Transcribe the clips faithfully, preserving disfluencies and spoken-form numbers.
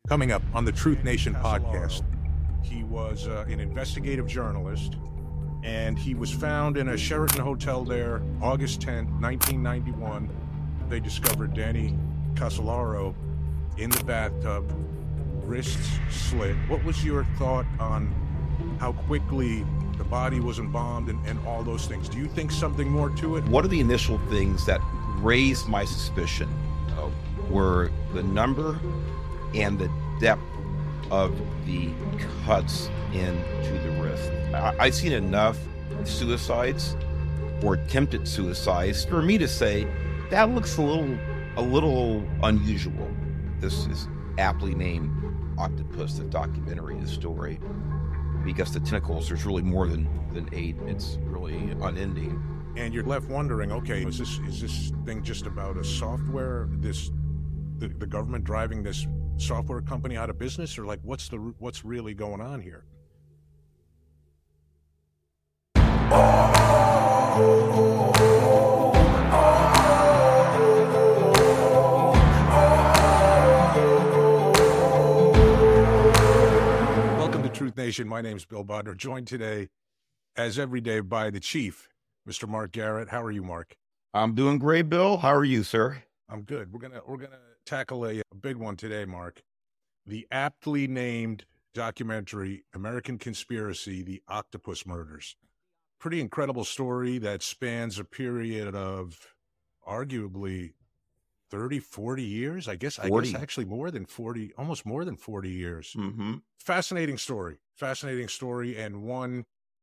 Coming up on the Truth Nation podcast, he was uh, an investigative journalist, and he was found in a Sheraton hotel there August tenth, nineteen ninety-one. They discovered Danny Casolaro in the bathtub, wrists slit. What was your thought on how quickly the body was embalmed and, and all those things? Do you think something more to it? One of the initial things that raised my suspicion uh, were the number and the depth of the cuts into the wrist. I, I've seen enough suicides or attempted suicides for me to say that looks a little, a little unusual. This is aptly named Octopus, the documentary, the story, because the tentacles, there's really more than, than eight. It's really unending. And you're left wondering, okay, is this is this thing just about a software, this the, the government driving this software company out of business, or like what's the what's really going on here? Welcome to Truth Nation. My name is Bill Bodner, joined today, as every day, by the Chief, Mister Mark Garrett. How are you, Mark? I'm doing great, Bill. How are you, sir? I'm good. We're gonna we're gonna tackle a, a big one today, Mark. The aptly named documentary American Conspiracy: The Octopus Murders. Pretty incredible story that spans a period of arguably thirty, forty years. I guess forty. I guess actually more than forty, almost more than forty years. Mm-hmm. Fascinating story. Fascinating story, and one,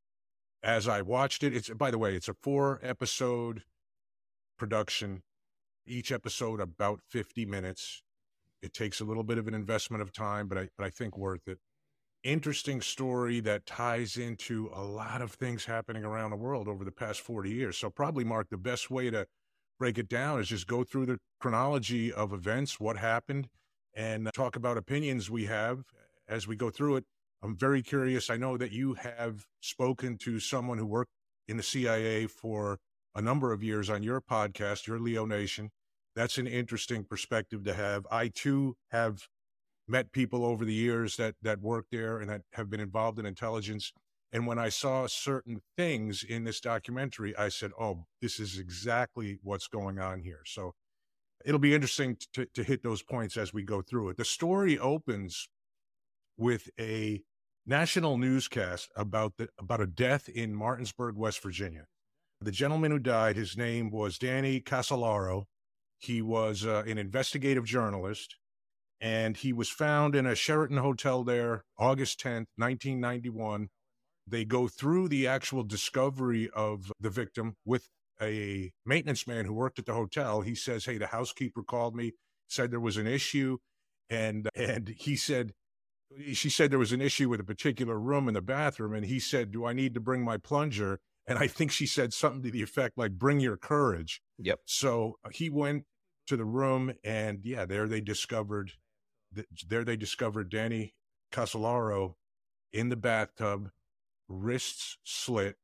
as I watched it, it's, by the way, it's a four episode production. Each episode about fifty minutes. It takes a little bit of an investment of time, but I but I think worth it. Interesting story that ties into a lot of things happening around the world over the past forty years. So probably, Mark, the best way to break it down is just go through the chronology of events, what happened, and talk about opinions we have as we go through it. I'm very curious. I know that you have spoken to someone who worked in the C I A for a number of years on your podcast, your Leo Nation. That's an interesting perspective to have. I too have met people over the years that that work there and that have been involved in intelligence. And when I saw certain things in this documentary, I said, oh, this is exactly what's going on here. So it'll be interesting to, to hit those points as we go through it. The story opens with a national newscast about the about a death in Martinsburg, West Virginia. The gentleman who died, his name was Danny Casolaro. He was uh, an investigative journalist, and he was found in a Sheraton hotel there August tenth, nineteen ninety-one. They go through the actual discovery of the victim with a maintenance man who worked at the hotel. He says, hey, the housekeeper called me, said there was an issue, and and he said, she said there was an issue with a particular room in the bathroom, and he said, do I need to bring my plunger? And I think she said something to the effect like, bring your courage. Yep. So he went to the room, and yeah, there they discovered, there they discovered Danny Casolaro in the bathtub, wrists slit.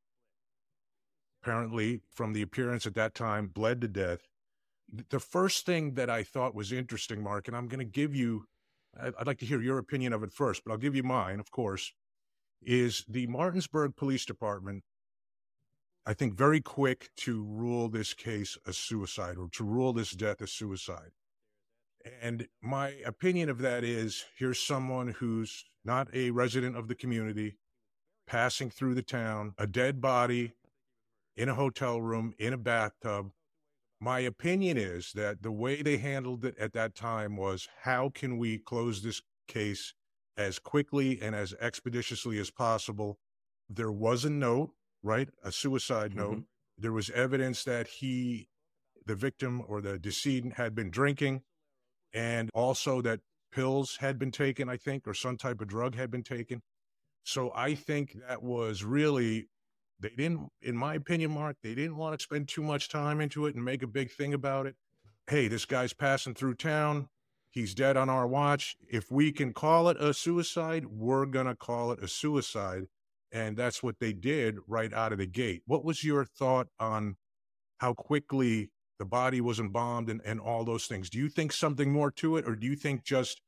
Apparently, from the appearance at that time, bled to death. The first thing that I thought was interesting, Mark, and I'm going to give you, I'd like to hear your opinion of it first, but I'll give you mine, of course, is the Martinsburg Police Department, I think, very quick to rule this case a suicide, or to rule this death a suicide. And my opinion of that is, here's someone who's not a resident of the community, passing through the town, a dead body in a hotel room, in a bathtub. My opinion is that the way they handled it at that time was, how can we close this case as quickly and as expeditiously as possible? There was a note, right? A suicide note. Mm-hmm. There was evidence that he, the victim or the decedent, had been drinking, and also that pills had been taken, I think, or some type of drug had been taken. So I think that was really, they didn't, in my opinion, Mark, they didn't want to spend too much time into it and make a big thing about it. Hey, this guy's passing through town. He's dead on our watch. If we can call it a suicide, we're going to call it a suicide. And that's what they did right out of the gate. What was your thought on how quickly the body was embalmed and, and all those things? Do you think something more to it, or do you think just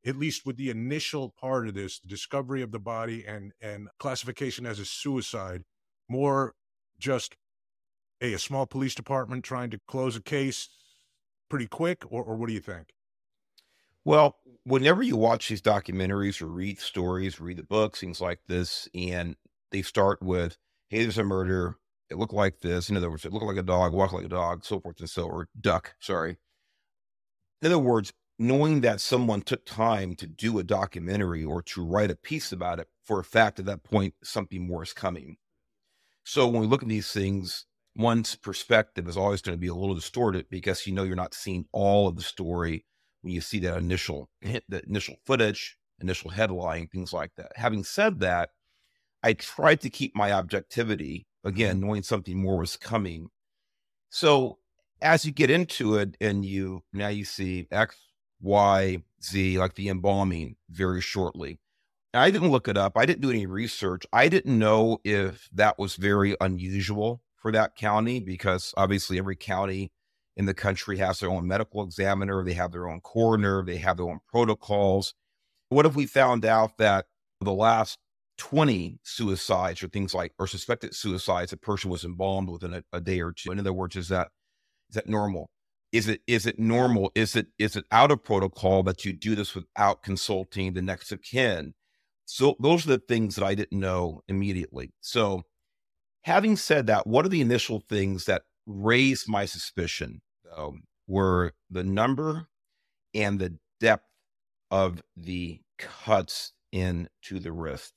at least with the initial part of this, the discovery of the body and and classification as a suicide, more just a, a small police department trying to close a case pretty quick, or, or what do you think? Well, whenever you watch these documentaries or read stories, read the books, things like this, and they start with, hey, there's a murder. It looked like this. In other words, it looked like a dog, walked like a dog, so forth and so, or duck, sorry. In other words, knowing that someone took time to do a documentary or to write a piece about it, for a fact at that point, something more is coming. So when we look at these things, one's perspective is always going to be a little distorted because you know you're not seeing all of the story when you see that initial hit, the initial footage, initial headline, things like that. Having said that, I tried to keep my objectivity, again, knowing something more was coming. So as you get into it and you, now you see X, Y, Z, like the embalming very shortly. I didn't look it up. I didn't do any research. I didn't know if that was very unusual for that county, because obviously every county in the country has their own medical examiner. They have their own coroner. They have their own protocols. What if we found out that the last twenty suicides or things like, or suspected suicides, a person was embalmed within a, a day or two? In other words, is that, is that normal? Is it, is it normal? Is it, is it out of protocol that you do this without consulting the next of kin? So those are the things that I didn't know immediately. So having said that, what are the initial things that raised my suspicion, though, were the number and the depth of the cuts into the wrist.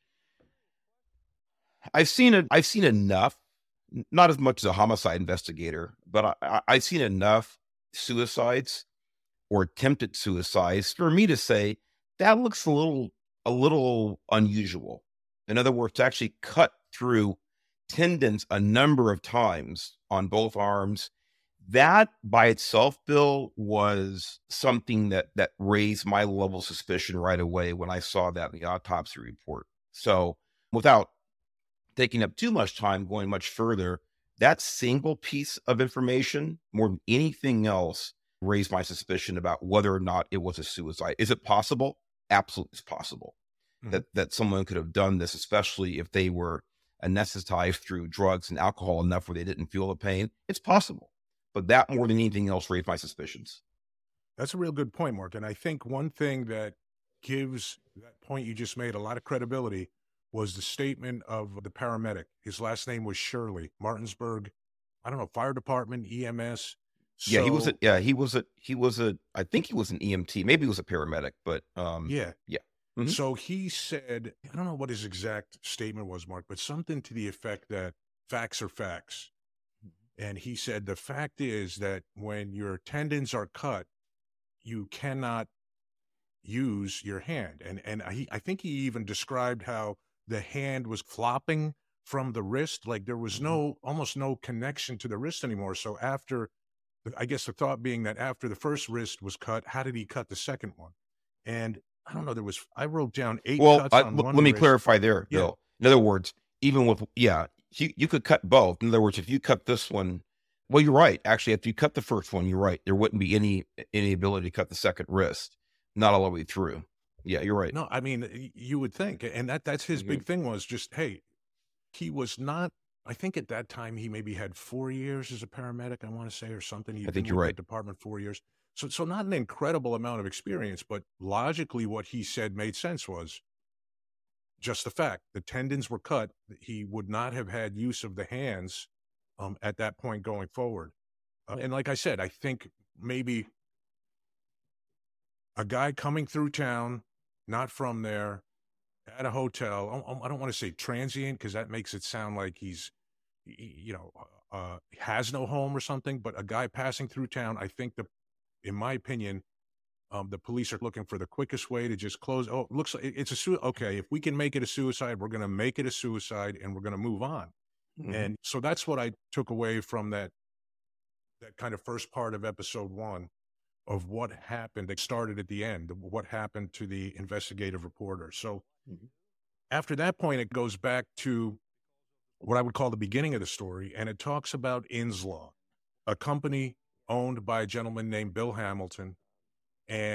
I've seen it. I've seen enough, not as much as a homicide investigator, but I, I, I've seen enough suicides or attempted suicides for me to say that looks a little, a little unusual. In other words, to actually cut through tendons a number of times on both arms, that by itself, Bill, was something that that raised my level of suspicion right away when I saw that in the autopsy report. So without taking up too much time, going much further, that single piece of information, more than anything else, raised my suspicion about whether or not it was a suicide. Is it possible? Absolutely, it's possible. Mm-hmm. that that someone could have done this, especially if they were anesthetized through drugs and alcohol enough where they didn't feel the pain. It's possible. But that more than anything else raised my suspicions. That's a real good point, Mark. And I think one thing that gives that point you just made a lot of credibility was the statement of the paramedic. His last name was Shirley, Martinsburg, I don't know, fire department, E M S. So, yeah, he was a, yeah, he was a, he was a, I think he was an E M T. Maybe he was a paramedic, but um, yeah. Yeah. Mm-hmm. So he said, I don't know what his exact statement was, Mark, but something to the effect that facts are facts. And he said, the fact is that when your tendons are cut, you cannot use your hand. And and he, I think he even described how the hand was flopping from the wrist, like there was no, almost no connection to the wrist anymore. So after, I guess the thought being that after the first wrist was cut, how did he cut the second one? And I don't know, there was, I wrote down eight well, cuts I, on l- one let me wrist. clarify there, Yeah. Bill. In other words, even with, yeah, you, you could cut both. In other words, if you cut this one, well, you're right. Actually, if you cut the first one, you're right. There wouldn't be any any ability to cut the second wrist, not all the way through. Yeah, you're right. No, I mean, you would think. And that that's his Mhm. big thing was just, hey, he was not, I think at that time he maybe had four years as a paramedic, I want to say, or something. He'd I think been you're with right. the department four years. So, so not an incredible amount of experience, but logically what he said made sense was just the fact the tendons were cut. He would not have had use of the hands um, at that point going forward. Uh, and like I said, I think maybe a guy coming through town, not from there, at a hotel, I, I don't want to say transient because that makes it sound like he's, you know, uh, has no home or something, but a guy passing through town, I think the, in my opinion, um, the police are looking for the quickest way to just close. Oh, it looks like it's a suicide. Okay, if we can make it a suicide, we're going to make it a suicide and we're going to move on. Mm-hmm. And so that's what I took away from that, that kind of first part of episode one of what happened. It started at the end, what happened to the investigative reporter. So mm-hmm. after that point, it goes back to what I would call the beginning of the story. And it talks about Inslaw, a company owned by a gentleman named Bill Hamilton. And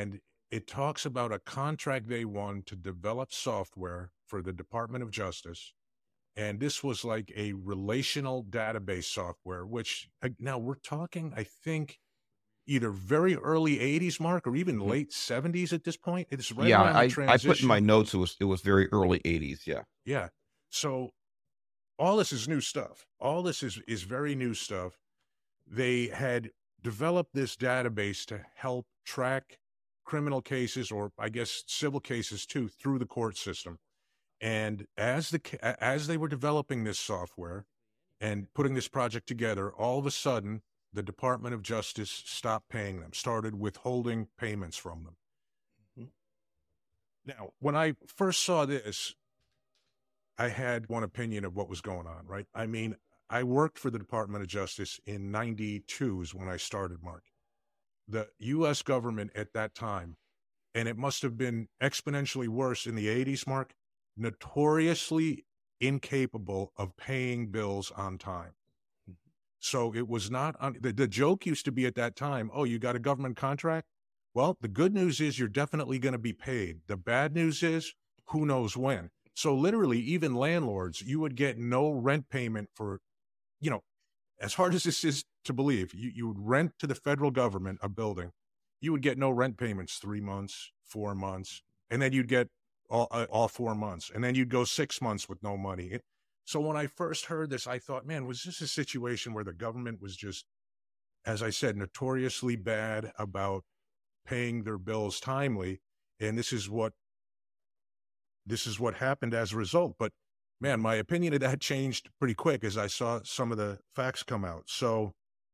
it talks about a contract they won to develop software for the Department of Justice. And this was like a relational database software, which uh, now we're talking, I think, either very early eighties, Mark, or even Mhm. late seventies at this point. It's right Yeah, around the I, I put in my transition. notes, it was, it was very early eighties. Yeah. Yeah. So all this is new stuff. All this is, is very new stuff. They had developed this database to help track criminal cases, or I guess civil cases too, through the court system. And as the as they were developing this software and putting this project together, all of a sudden the Department of Justice stopped paying them, started withholding payments from them. Mhm. Now, when I first saw this, I had one opinion of what was going on, right? I mean, I worked for the Department of Justice in ninety-two is when I started, Mark. The U S government at that time, and it must have been exponentially worse in the eighties, Mark, notoriously incapable of paying bills on time. So it was not on the, the joke used to be at that time, oh, you got a government contract? Well, the good news is you're definitely going to be paid. The bad news is who knows when. So literally, even landlords, you would get no rent payment for, you know, as hard as this is to believe, you, you would rent to the federal government a building. You would get no rent payments three months, four months, and then you'd get all, uh, all four months. And then you'd go six months with no money. It, so when I first heard this, I thought, man, was this a situation where the government was just, as I said, notoriously bad about paying their bills timely? And this is what this is what happened as a result. But man, my opinion of that changed pretty quick as I saw some of the facts come out. So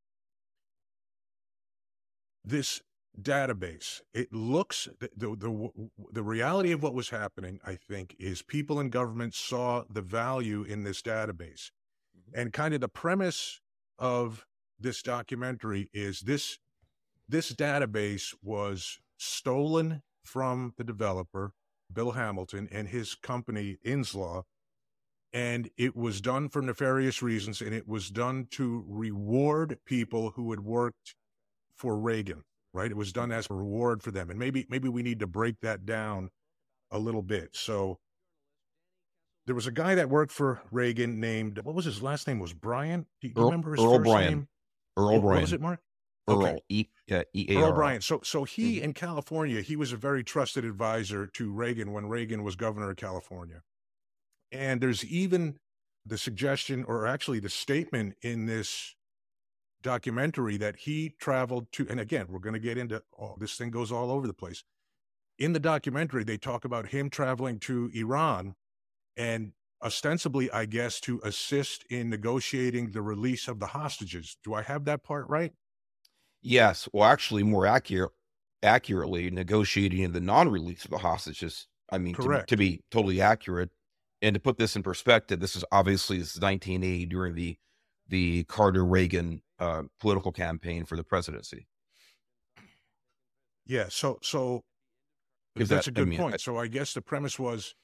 this database, it looks, the, the, the, the reality of what was happening, I think, is people in government saw the value in this database. Mm-hmm. And kind of the premise of this documentary is this, this database was stolen from the developer, Bill Hamilton, and his company, Inslaw. And it was done for nefarious reasons, and it was done to reward people who had worked for Reagan, right? It was done as a reward for them. And maybe maybe we need to break that down a little bit. So there was a guy that worked for Reagan named, what was his last name? Was Bryant? Do you, do you Earl, remember his Earl first Bryan. name? Earl What Bryan. was it, Mark? Earl, Okay. E, uh, E A R Earl L. Bryan. So, so he, Mhm. in California, he was a very trusted advisor to Reagan when Reagan was governor of California. And there's even the suggestion, or actually the statement in this documentary, that he traveled to, and again, we're going to get into, oh, this thing goes all over the place. In the documentary, they talk about him traveling to Iran and ostensibly, I guess, to assist in negotiating the release of the hostages. Do I have that part right? Yes. Well, actually, more accurate, accurately, negotiating the non-release of the hostages. I mean, to, Correct. to be totally accurate, and to put this in perspective, this is obviously this is nineteen eighty during the the Carter-Reagan uh, political campaign for the presidency. Yeah. So, so Is that's that, a good I mean, point. I, So I guess the premise was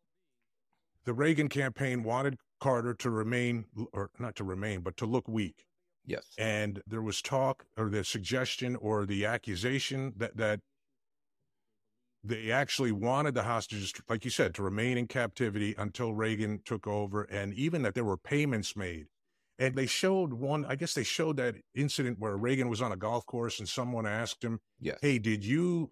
the Reagan campaign wanted Carter to remain, or not to remain, but to look weak. yes. And there was talk, or the suggestion, or the accusation that that they actually wanted the hostages, like you said, to remain in captivity until Reagan took over, and even that there were payments made. And they showed one, I guess they showed that incident where Reagan was on a golf course and someone asked him, Yes. hey, did you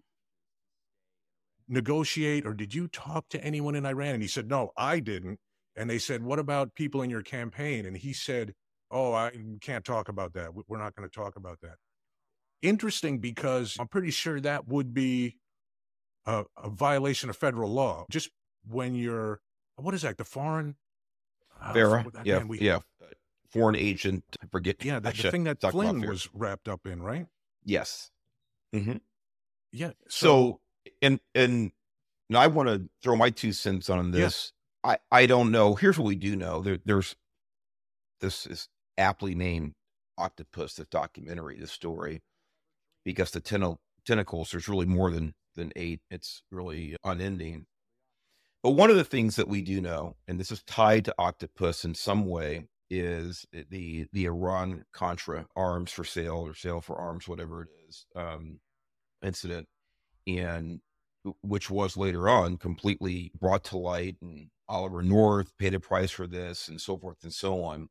negotiate or did you talk to anyone in Iran? And he said, no, I didn't. And they said, what about people in your campaign? And he said, oh, I can't talk about that. We're not going to talk about that. Interesting, because I'm pretty sure that would be a, a violation of federal law. Just when you're, what is that? The foreign? Uh, Farrah, for- yeah, man, we, yeah. Foreign agent, I forget. yeah, the, I the thing that talk about Flynn Farrah. was wrapped up in, right? Yes. Mm-hmm. Yeah. So, So, and and and I want to throw my two cents on Yeah. this. I I don't know. Here's what we do know. There there's this is aptly named Octopus, this documentary, this story, because the ten- tentacles, there's really more than than eight. It's really unending. But one of the things that we do know, and this is tied to Octopus in some way, is the the Iran Contra arms for sale or sale for arms, whatever it is, um, incident. and which was later on completely brought to light, and Oliver North paid a price for this, and so forth and so on.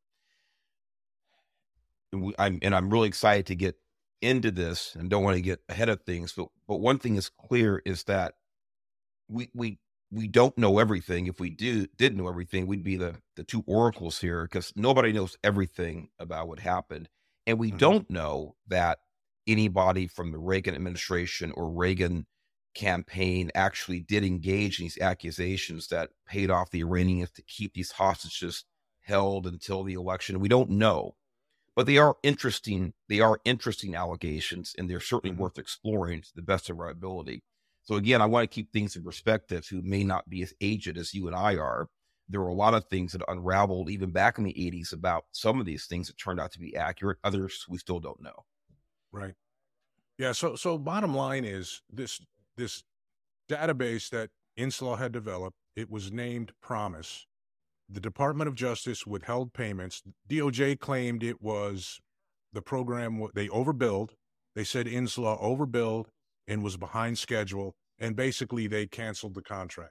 And, we, I'm, and I'm really excited to get into this and don't want to get ahead of things. But, but one thing is clear is that we, we, we don't know everything. If we do, did know everything, we'd be the, the two oracles here, because nobody knows everything about what happened. And we mm-hmm. don't know that anybody from the Reagan administration or Reagan campaign actually did engage in these accusations that paid off the Iranians to keep these hostages held until the election. We don't know, but they are interesting. They are interesting allegations, and they're certainly mm-hmm. worth exploring to the best of our ability. So again, I want to keep things in perspective who may not be as aged as you and I are. There were a lot of things that unraveled even back in the eighties about some of these things that turned out to be accurate. Others we still don't know. Right. Yeah. So, so bottom line is this, this database that Inslaw had developed, it was named Promise. The Department of Justice withheld payments. D O J claimed it was the program, they overbilled. They said Inslaw overbilled and was behind schedule, and basically they canceled the contract.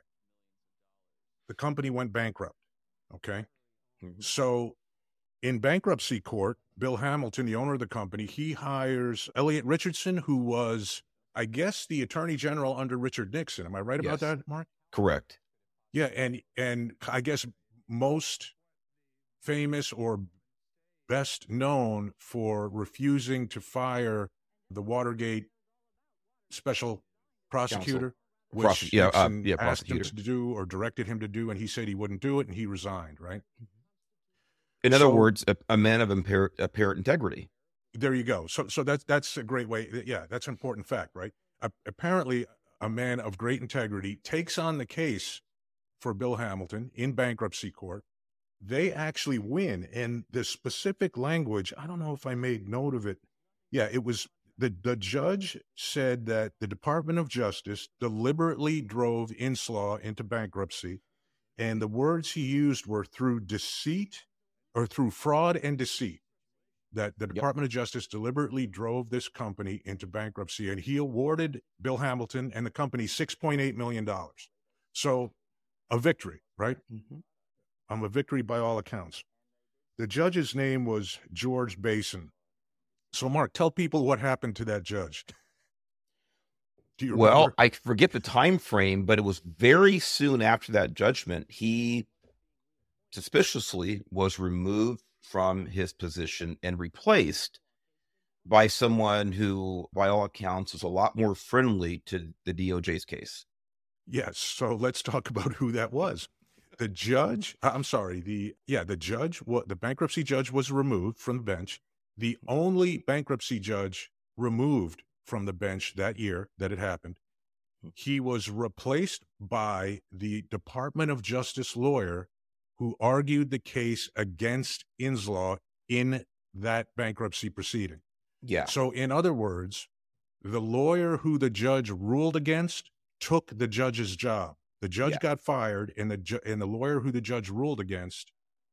The company went bankrupt, okay? Mm-hmm. So in bankruptcy court, Bill Hamilton, the owner of the company, he hires Elliot Richardson, who was, I guess, the attorney general under Richard Nixon. Am I right about yes. that, Mark? Correct. Yeah, and and I guess most famous or best known for refusing to fire the Watergate special prosecutor, which Prosec- yeah, uh, Nixon yeah, asked him prosecutor. to do or directed him to do, and he said he wouldn't do it, and he resigned, right? In so, other words, a, a man of apparent, apparent integrity. There you go. So so that's, that's a great way. Yeah, that's an important fact, right? Uh, apparently, a man of great integrity takes on the case for Bill Hamilton in bankruptcy court. They actually win. And the specific language, I don't know if I made note of it. Yeah, it was the, the judge said that the Department of Justice deliberately drove Inslaw into bankruptcy. And the words he used were through deceit or through fraud and deceit, that the Department yep. of Justice deliberately drove this company into bankruptcy. And he awarded Bill Hamilton and the company six point eight million dollars. So a victory, right? Mm-hmm. Um, a victory by all accounts. The judge's name was George Basin. So, Mark, tell people what happened to that judge. Do you well, remember? I forget the time frame, but it was very soon after that judgment. He suspiciously was removed from his position and replaced by someone who, by all accounts, was a lot more friendly to the D O J's case. Yes. So let's talk about who that was. The judge, I'm sorry, the, yeah, the judge, what the bankruptcy judge was removed from the bench. The only bankruptcy judge removed from the bench that year that it happened. He was replaced by the Department of Justice lawyer who argued the case against Inslaw in that bankruptcy proceeding. Yeah. So in other words, the lawyer who the judge ruled against took the judge's job. The judge yeah. got fired, and the ju- and the lawyer who the judge ruled against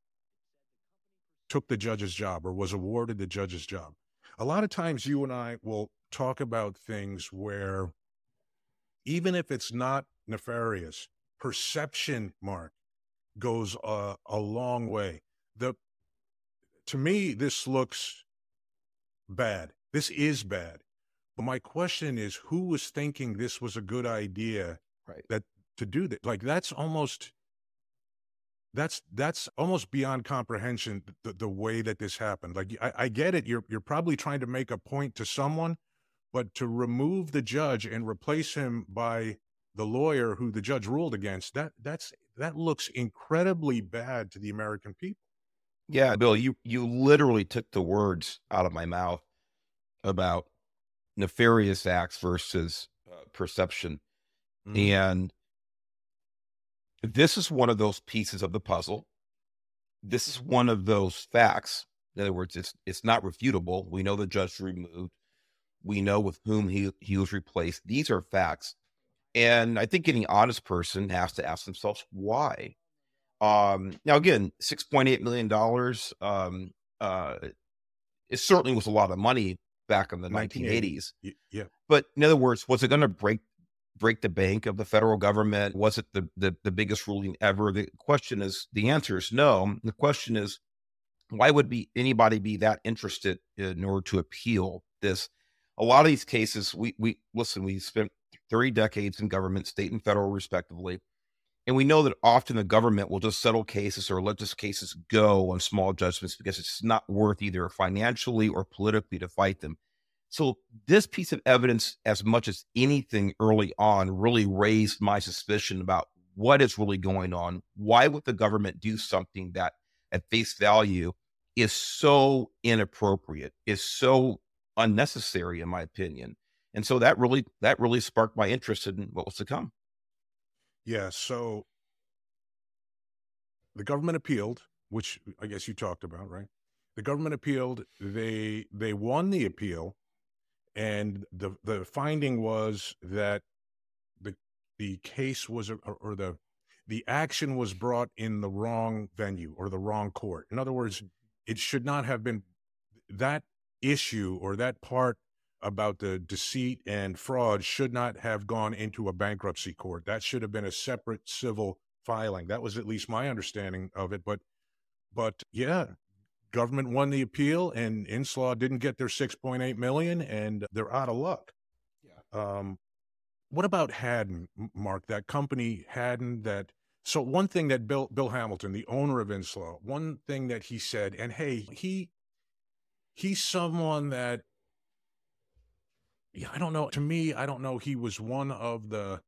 took the judge's job or was awarded the judge's job. A lot of times you and I will talk about things where even if it's not nefarious, perception, Mark, goes a, a long way. The to me, this looks bad. This is bad. But my question is, who was thinking this was a good idea right. that to do that? Like, that's almost that's that's almost beyond comprehension, the, the way that this happened. Like, I, I get it. You're you're probably trying to make a point to someone, but to remove the judge and replace him by the lawyer who the judge ruled against, that that's that looks incredibly bad to the American people. Yeah, Bill, you you literally took the words out of my mouth about nefarious acts versus uh, perception. Mm-hmm. And this is one of those pieces of the puzzle. This is one of those facts. In other words, it's it's not refutable. We know the judge was removed. We know with whom he, he was replaced. These are facts. And I think any honest person has to ask themselves why. Um, now, again, six point eight million dollars, um, uh, it certainly was a lot of money back in the nineteen eighties. Yeah. But in other words, was it going to break break the bank of the federal government? Was it the, the, the biggest ruling ever? The question is, the answer is no. The question is, why would be anybody be that interested in order to appeal this? A lot of these cases, we, we listen, we spent thirty decades in government, state and federal respectively. And we know that often the government will just settle cases or let these cases go on small judgments because it's not worth either financially or politically to fight them. So this piece of evidence, as much as anything early on, really raised my suspicion about what is really going on. Why would the government do something that at face value is so inappropriate, is so unnecessary, in my opinion? And so that really, that really sparked my interest in what was to come. Yeah. So the government appealed, which I guess you talked about, right? The government appealed. They, they won the appeal. And the, the finding was that the, the case was, or, or the, the action was brought in the wrong venue or the wrong court. In other words, it should not have been that issue or that part about the deceit and fraud should not have gone into a bankruptcy court. That should have been a separate civil filing. That was at least my understanding of it. But, but yeah, government won the appeal, and Inslaw didn't get their six point eight million, and they're out of luck. Yeah. Um, what about Haddon, Mark? That company Haddon. That so one thing that Bill Bill Hamilton, the owner of Inslaw, one thing that he said, and hey, he he's someone that. Yeah, I don't know. To me, I don't know. He was one of the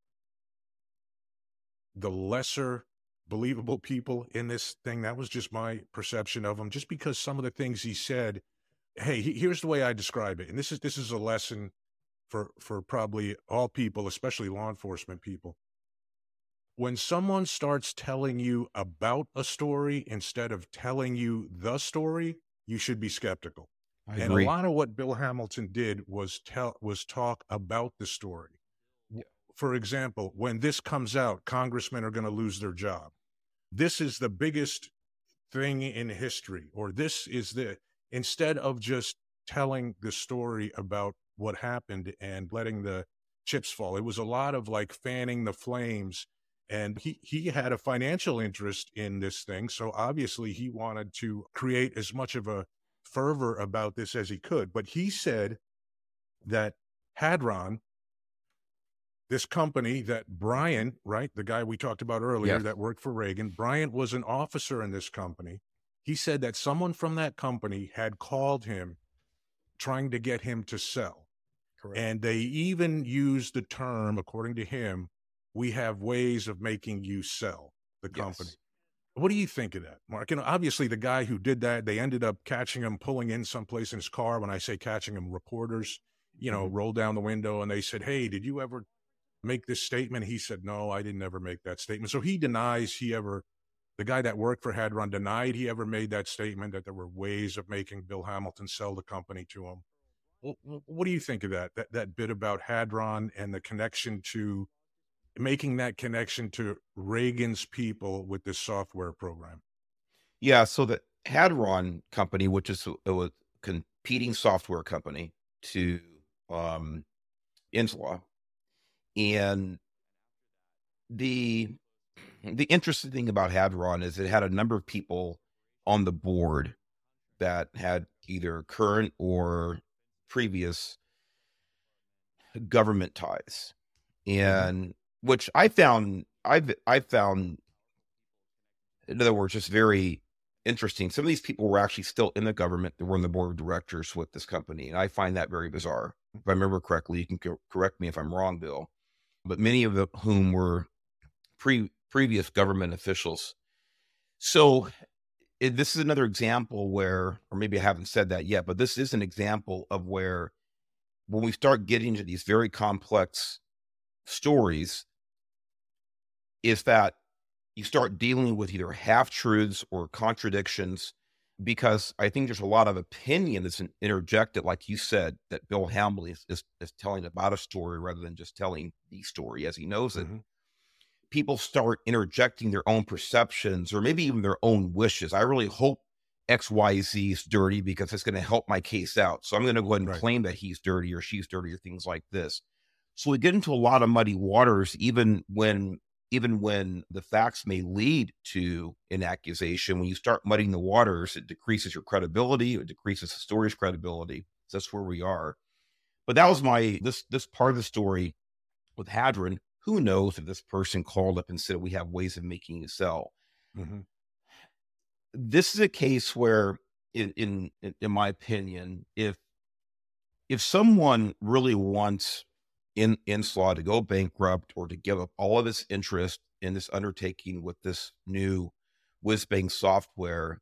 the lesser believable people in this thing. That was just my perception of him, just because some of the things he said. Hey, he, here's the way I describe it. And this is this is a lesson for for probably all people, especially law enforcement people. When someone starts telling you about a story instead of telling you the story, you should be skeptical. I and agree. a lot of what Bill Hamilton did was tell was talk about the story. For example, when this comes out, congressmen are going to lose their job. This is the biggest thing in history, or this is the, instead of just telling the story about what happened and letting the chips fall, it was a lot of like fanning the flames. And he, he had a financial interest in this thing. So obviously he wanted to create as much of a fervor about this as he could. But he said that Hadron, this company that Bryant, right, the guy we talked about earlier Yes. that worked for Reagan, Bryant was an officer in this company. He said that someone from that company had called him trying to get him to sell. Correct. And they even used the term, according to him, we have ways of making you sell the company. Yes. What do you think of that, Mark? And obviously the guy who did that, they ended up catching him pulling in someplace in his car. When I say catching him, reporters, you know, Mm-hmm. rolled down the window and they said, hey, did you ever make this statement? He said, no, I didn't ever make that statement. So he denies he ever, the guy that worked for Hadron denied he ever made that statement, that there were ways of making Bill Hamilton sell the company to him. Well, what do you think of that, that, that bit about Hadron and the connection to making that connection to Reagan's people with this software program? Yeah. So the Hadron company, which is a, a competing software company to um, Inslaw, and the the interesting thing about Hadron is it had a number of people on the board that had either current or previous government ties, and mm-hmm. which I found I've I found, in other words, just very interesting. Some of these people were actually still in the government. They were on the board of directors with this company, and I find that very bizarre. If I remember correctly, you can co- correct me if I'm wrong, Bill. But many of the, whom were pre previous government officials. So it, this is another example where, or maybe I haven't said that yet, but this is an example of where when we start getting to these very complex stories, is that you start dealing with either half-truths or contradictions, because I think there's a lot of opinion that's interjected, like you said, that Bill Hamilton is, is, is telling about a story rather than just telling the story as he knows it. Mm-hmm. People start interjecting their own perceptions or maybe even their own wishes. I really hope X Y Z is dirty because it's going to help my case out. So I'm going to go ahead and right. claim that he's dirty or she's dirty or things like this. So we get into a lot of muddy waters, even when even when the facts may lead to an accusation. When you start muddying the waters, it decreases your credibility, it decreases the story's credibility. So that's where we are. But that was my this this part of the story with Hadron. Who knows if this person called up and said, we have ways of making you sell. Mm-hmm. This is a case where, in, in in my opinion, if if someone really wants in Inslaw to go bankrupt or to give up all of its interest in this undertaking with this new whiz-bang software,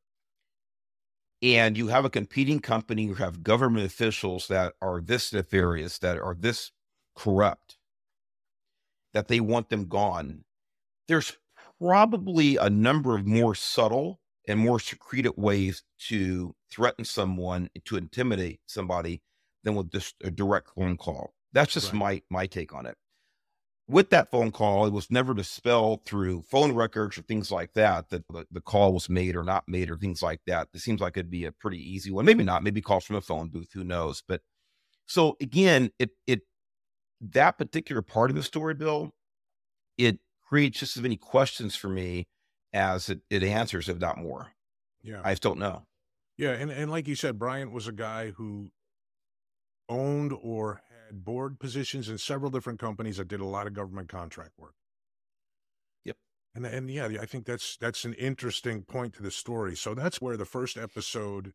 and you have a competing company, you have government officials that are this nefarious, that are this corrupt, that they want them gone, there's probably a number of more subtle and more secretive ways to threaten someone, to intimidate somebody, than with just a direct phone call. That's just right. my my take on it. With that phone call, it was never dispelled through phone records or things like that, that the, the call was made or not made or things like that. It seems like it'd be a pretty easy one. Maybe not, maybe calls from a phone booth, who knows? But so again, it it that particular part of the story, Bill, it creates just as many questions for me as it, it answers, if not more. Yeah. I just don't know. Yeah. And, and like you said, Bryant was a guy who owned or had board positions in several different companies that did a lot of government contract work. Yep. And, and yeah, I think that's, that's an interesting point to the story. So that's where the first episode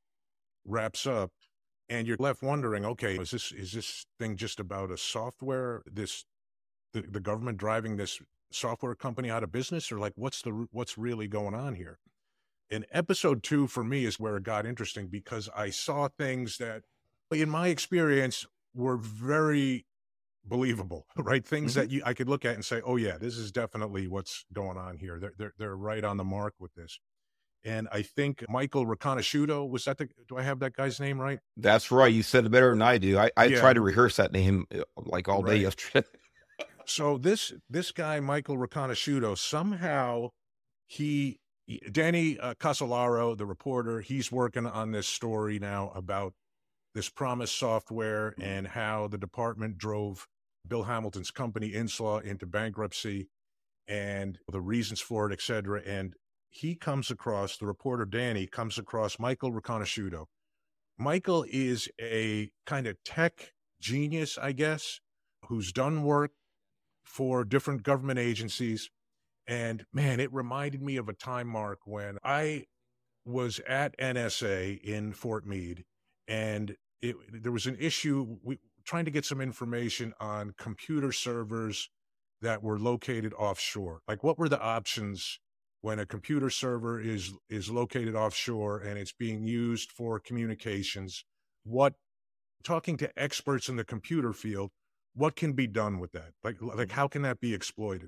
wraps up, and you're left wondering, okay, is this, is this thing just about a software, this, the, the government driving this software company out of business, or like, what's the, what's really going on here? And episode two for me is where it got interesting, because I saw things that, in my experience, were very believable, right? Things mm-hmm. that you I could look at and say, oh yeah, this is definitely what's going on here. They're, they're, they're right on the mark with this. And I think Michael Riconosciuto, was that the, do I have that guy's name right? That's right. You said it better than I do. I, I yeah. tried to rehearse that name like all right. day yesterday. So this, this guy, Michael Riconosciuto, somehow he, Danny uh, Casolaro, the reporter, he's working on this story now about this Promise software and how the department drove Bill Hamilton's company, Inslaw, into bankruptcy and the reasons for it, et cetera. And he comes across, the reporter Danny comes across Michael Riconosciuto. Michael is a kind of tech genius, I guess, who's done work for different government agencies. And man, it reminded me of a time, Mark, when I was at N S A in Fort Meade, and it, there was an issue we, trying to get some information on computer servers that were located offshore. Like, what were the options when a computer server is is located offshore and it's being used for communications? What, talking to experts in the computer field, what can be done with that? Like, like how can that be exploited?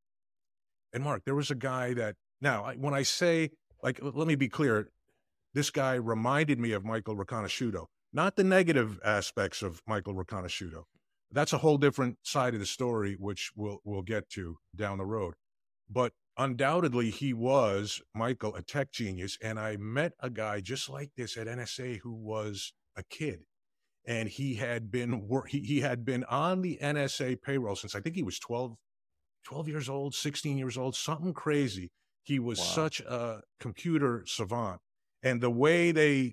And Mark, there was a guy that, now when I say, like, let me be clear, this guy reminded me of Michael Riconosciuto, not the negative aspects of Michael Riconosciuto. That's a whole different side of the story, which we'll, we'll get to down the road. But undoubtedly he was, Michael, a tech genius. And I met a guy just like this at N S A who was a kid. And he had been, he, he had been on the N S A payroll since I think he was twelve, twelve years old, sixteen years old, something crazy. He was wow. such a computer savant. And the way they,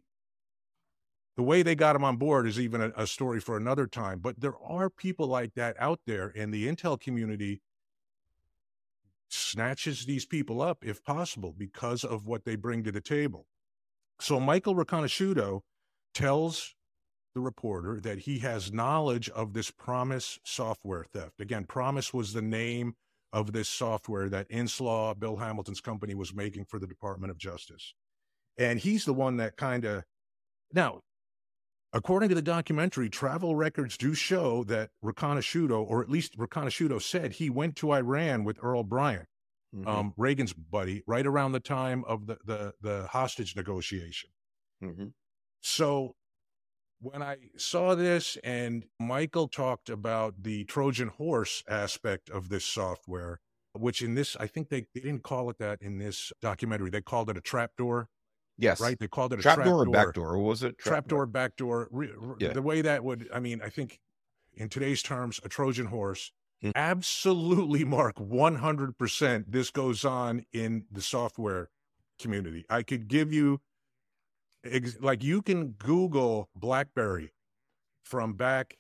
the way they got him on board is even a, a story for another time. But there are people like that out there, and the Intel community snatches these people up if possible because of what they bring to the table. So Michael Riconosciuto tells the reporter that he has knowledge of this Promise software theft. Again, Promise was the name of this software that Inslaw, Bill Hamilton's company, was making for the Department of Justice. And he's the one that kind of, now, according to the documentary, travel records do show that Riconosciuto, or at least Riconosciuto said he went to Iran with Earl Bryant, mm-hmm. um, Reagan's buddy, right around the time of the, the, the hostage negotiation. Mm-hmm. So when I saw this, and Michael talked about the Trojan horse aspect of this software, which in this, I think they, they didn't call it that in this documentary. They called it a trapdoor. Yes. Right? They called it a trap trapdoor. Trapdoor or backdoor. What was it? Trapdoor, backdoor. Yeah. The way that would, I mean, I think in today's terms, a Trojan horse. Mm. Absolutely, Mark, one hundred percent this goes on in the software community. I could give you, ex- like you can Google BlackBerry from back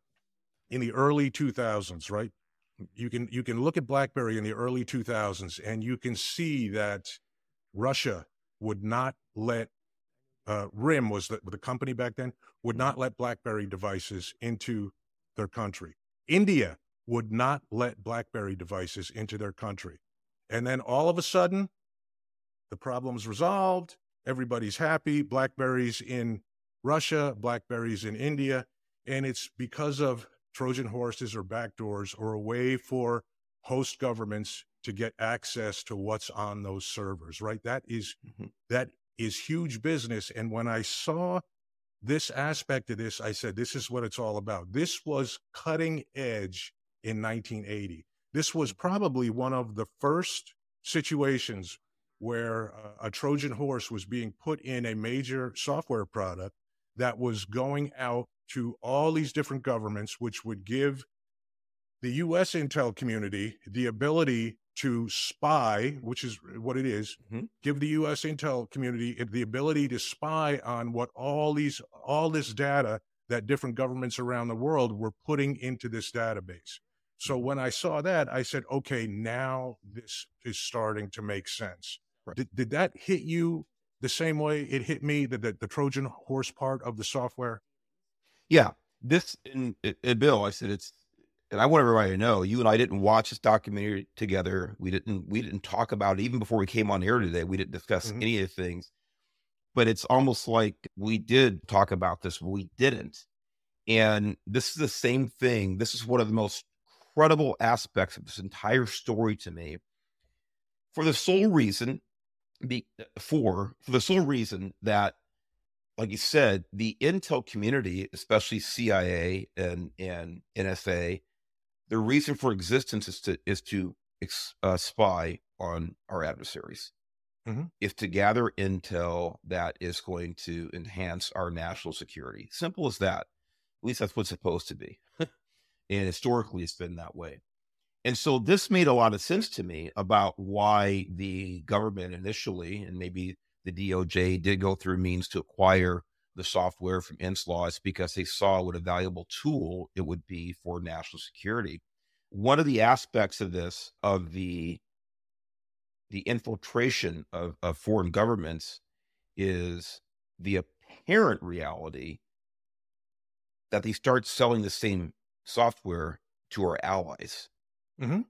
in the early two thousands, right? You can you can look at BlackBerry in the early two thousands, and you can see that Russia would not let uh, RIM was the, the company back then would not let BlackBerry devices into their country. India would not let BlackBerry devices into their country, and then all of a sudden, the problem's resolved. Everybody's happy. BlackBerry's in Russia, BlackBerry's in India, and it's because of Trojan horses or backdoors or a way for host governments to get access to what's on those servers, right? That is, Mhm. that is huge business. And when I saw this aspect of this, I said, this is what it's all about. This was cutting edge in nineteen eighty. This was probably one of the first situations where uh, a Trojan horse was being put in a major software product that was going out to all these different governments, which would give the U S intel community the ability to spy, which is what it is, Mhm. give the U S intel community the ability to spy on what all these, all this data that different governments around the world were putting into this database. So Mhm. when I saw that, I said, okay, now this is starting to make sense. Right. Did, did that hit you the same way it hit me, the, the, the Trojan horse part of the software? Yeah, this and, and Bill, I said it's, and I want everybody to know, you and I didn't watch this documentary together. We didn't, we didn't talk about it even before we came on air today. We didn't discuss Mhm. any of the things, but it's almost like we did talk about this, but we didn't. And this is the same thing. This is one of the most credible aspects of this entire story to me, for the sole reason, be, for for the sole reason that, like you said, the intel community, especially C I A and and N S A, the reason for existence is to is to ex, uh, spy on our adversaries. Mhm. Is to gather intel that is going to enhance our national security. Simple as that. At least that's what's supposed to be. And historically, it's been that way. And so this made a lot of sense to me about why the government initially, and maybe the D O J did go through means to acquire the software from Inslaw. It's because they saw what a valuable tool it would be for national security. One of the aspects of this, of the the infiltration of, of foreign governments, is the apparent reality that they start selling the same software to our allies. Mhm.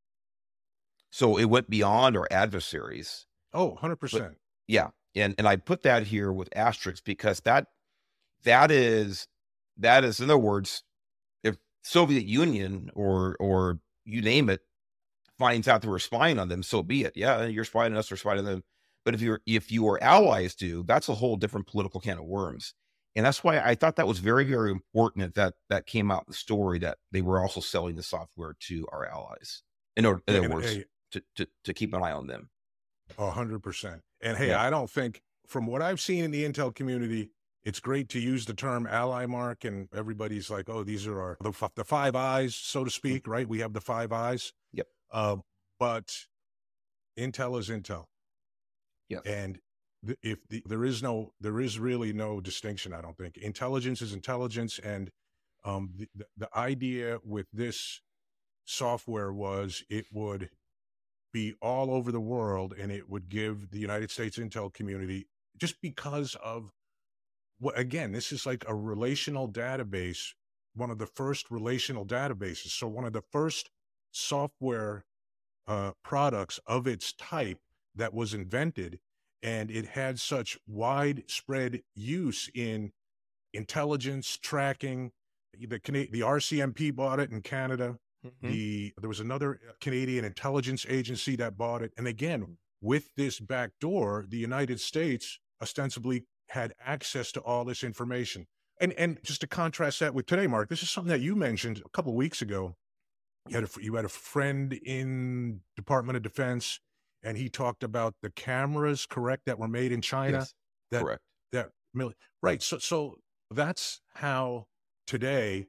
So it went beyond our adversaries. Oh, one hundred But percent. yeah, and and I put that here with asterisks because that that is that is, in other words, if Soviet Union or or you name it finds out that we're spying on them, so be it. Yeah, you're spying on us, we're spying on them. But if you're if your allies do, that's a whole different political can of worms. And that's why I thought that was very, very important that that came out in the story, that they were also selling the software to our allies. In other, in Yeah, other and words, hey, to, to to keep an eye on them. one hundred percent. And hey, Yeah. I don't think, from what I've seen in the intel community, it's great to use the term ally, Mark, and everybody's like, oh, these are our the, f- the five eyes, so to Mm. speak, right? We have the five eyes. Yep. Uh, but intel is intel. Yes. And th- if the, there is no, there is really no distinction, I don't think. Intelligence is intelligence. And um, the, the, the idea with this software was it would be all over the world, and it would give the United States intel community, just because of what, again, this is like a relational database, one of the first relational databases. So one of the first software uh, products of its type that was invented, and it had such widespread use in intelligence tracking. The Cana- the R C M P bought it in Canada. Mhm. The there was another Canadian intelligence agency that bought it. And again, with this back door, the United States ostensibly had access to all this information. And and just to contrast that with today, Mark, this is something that you mentioned a couple of weeks ago. You had a you had a friend in Department of Defense, and he talked about the cameras, correct, that were made in China. Yes. That Correct. that mil- right. So so that's how today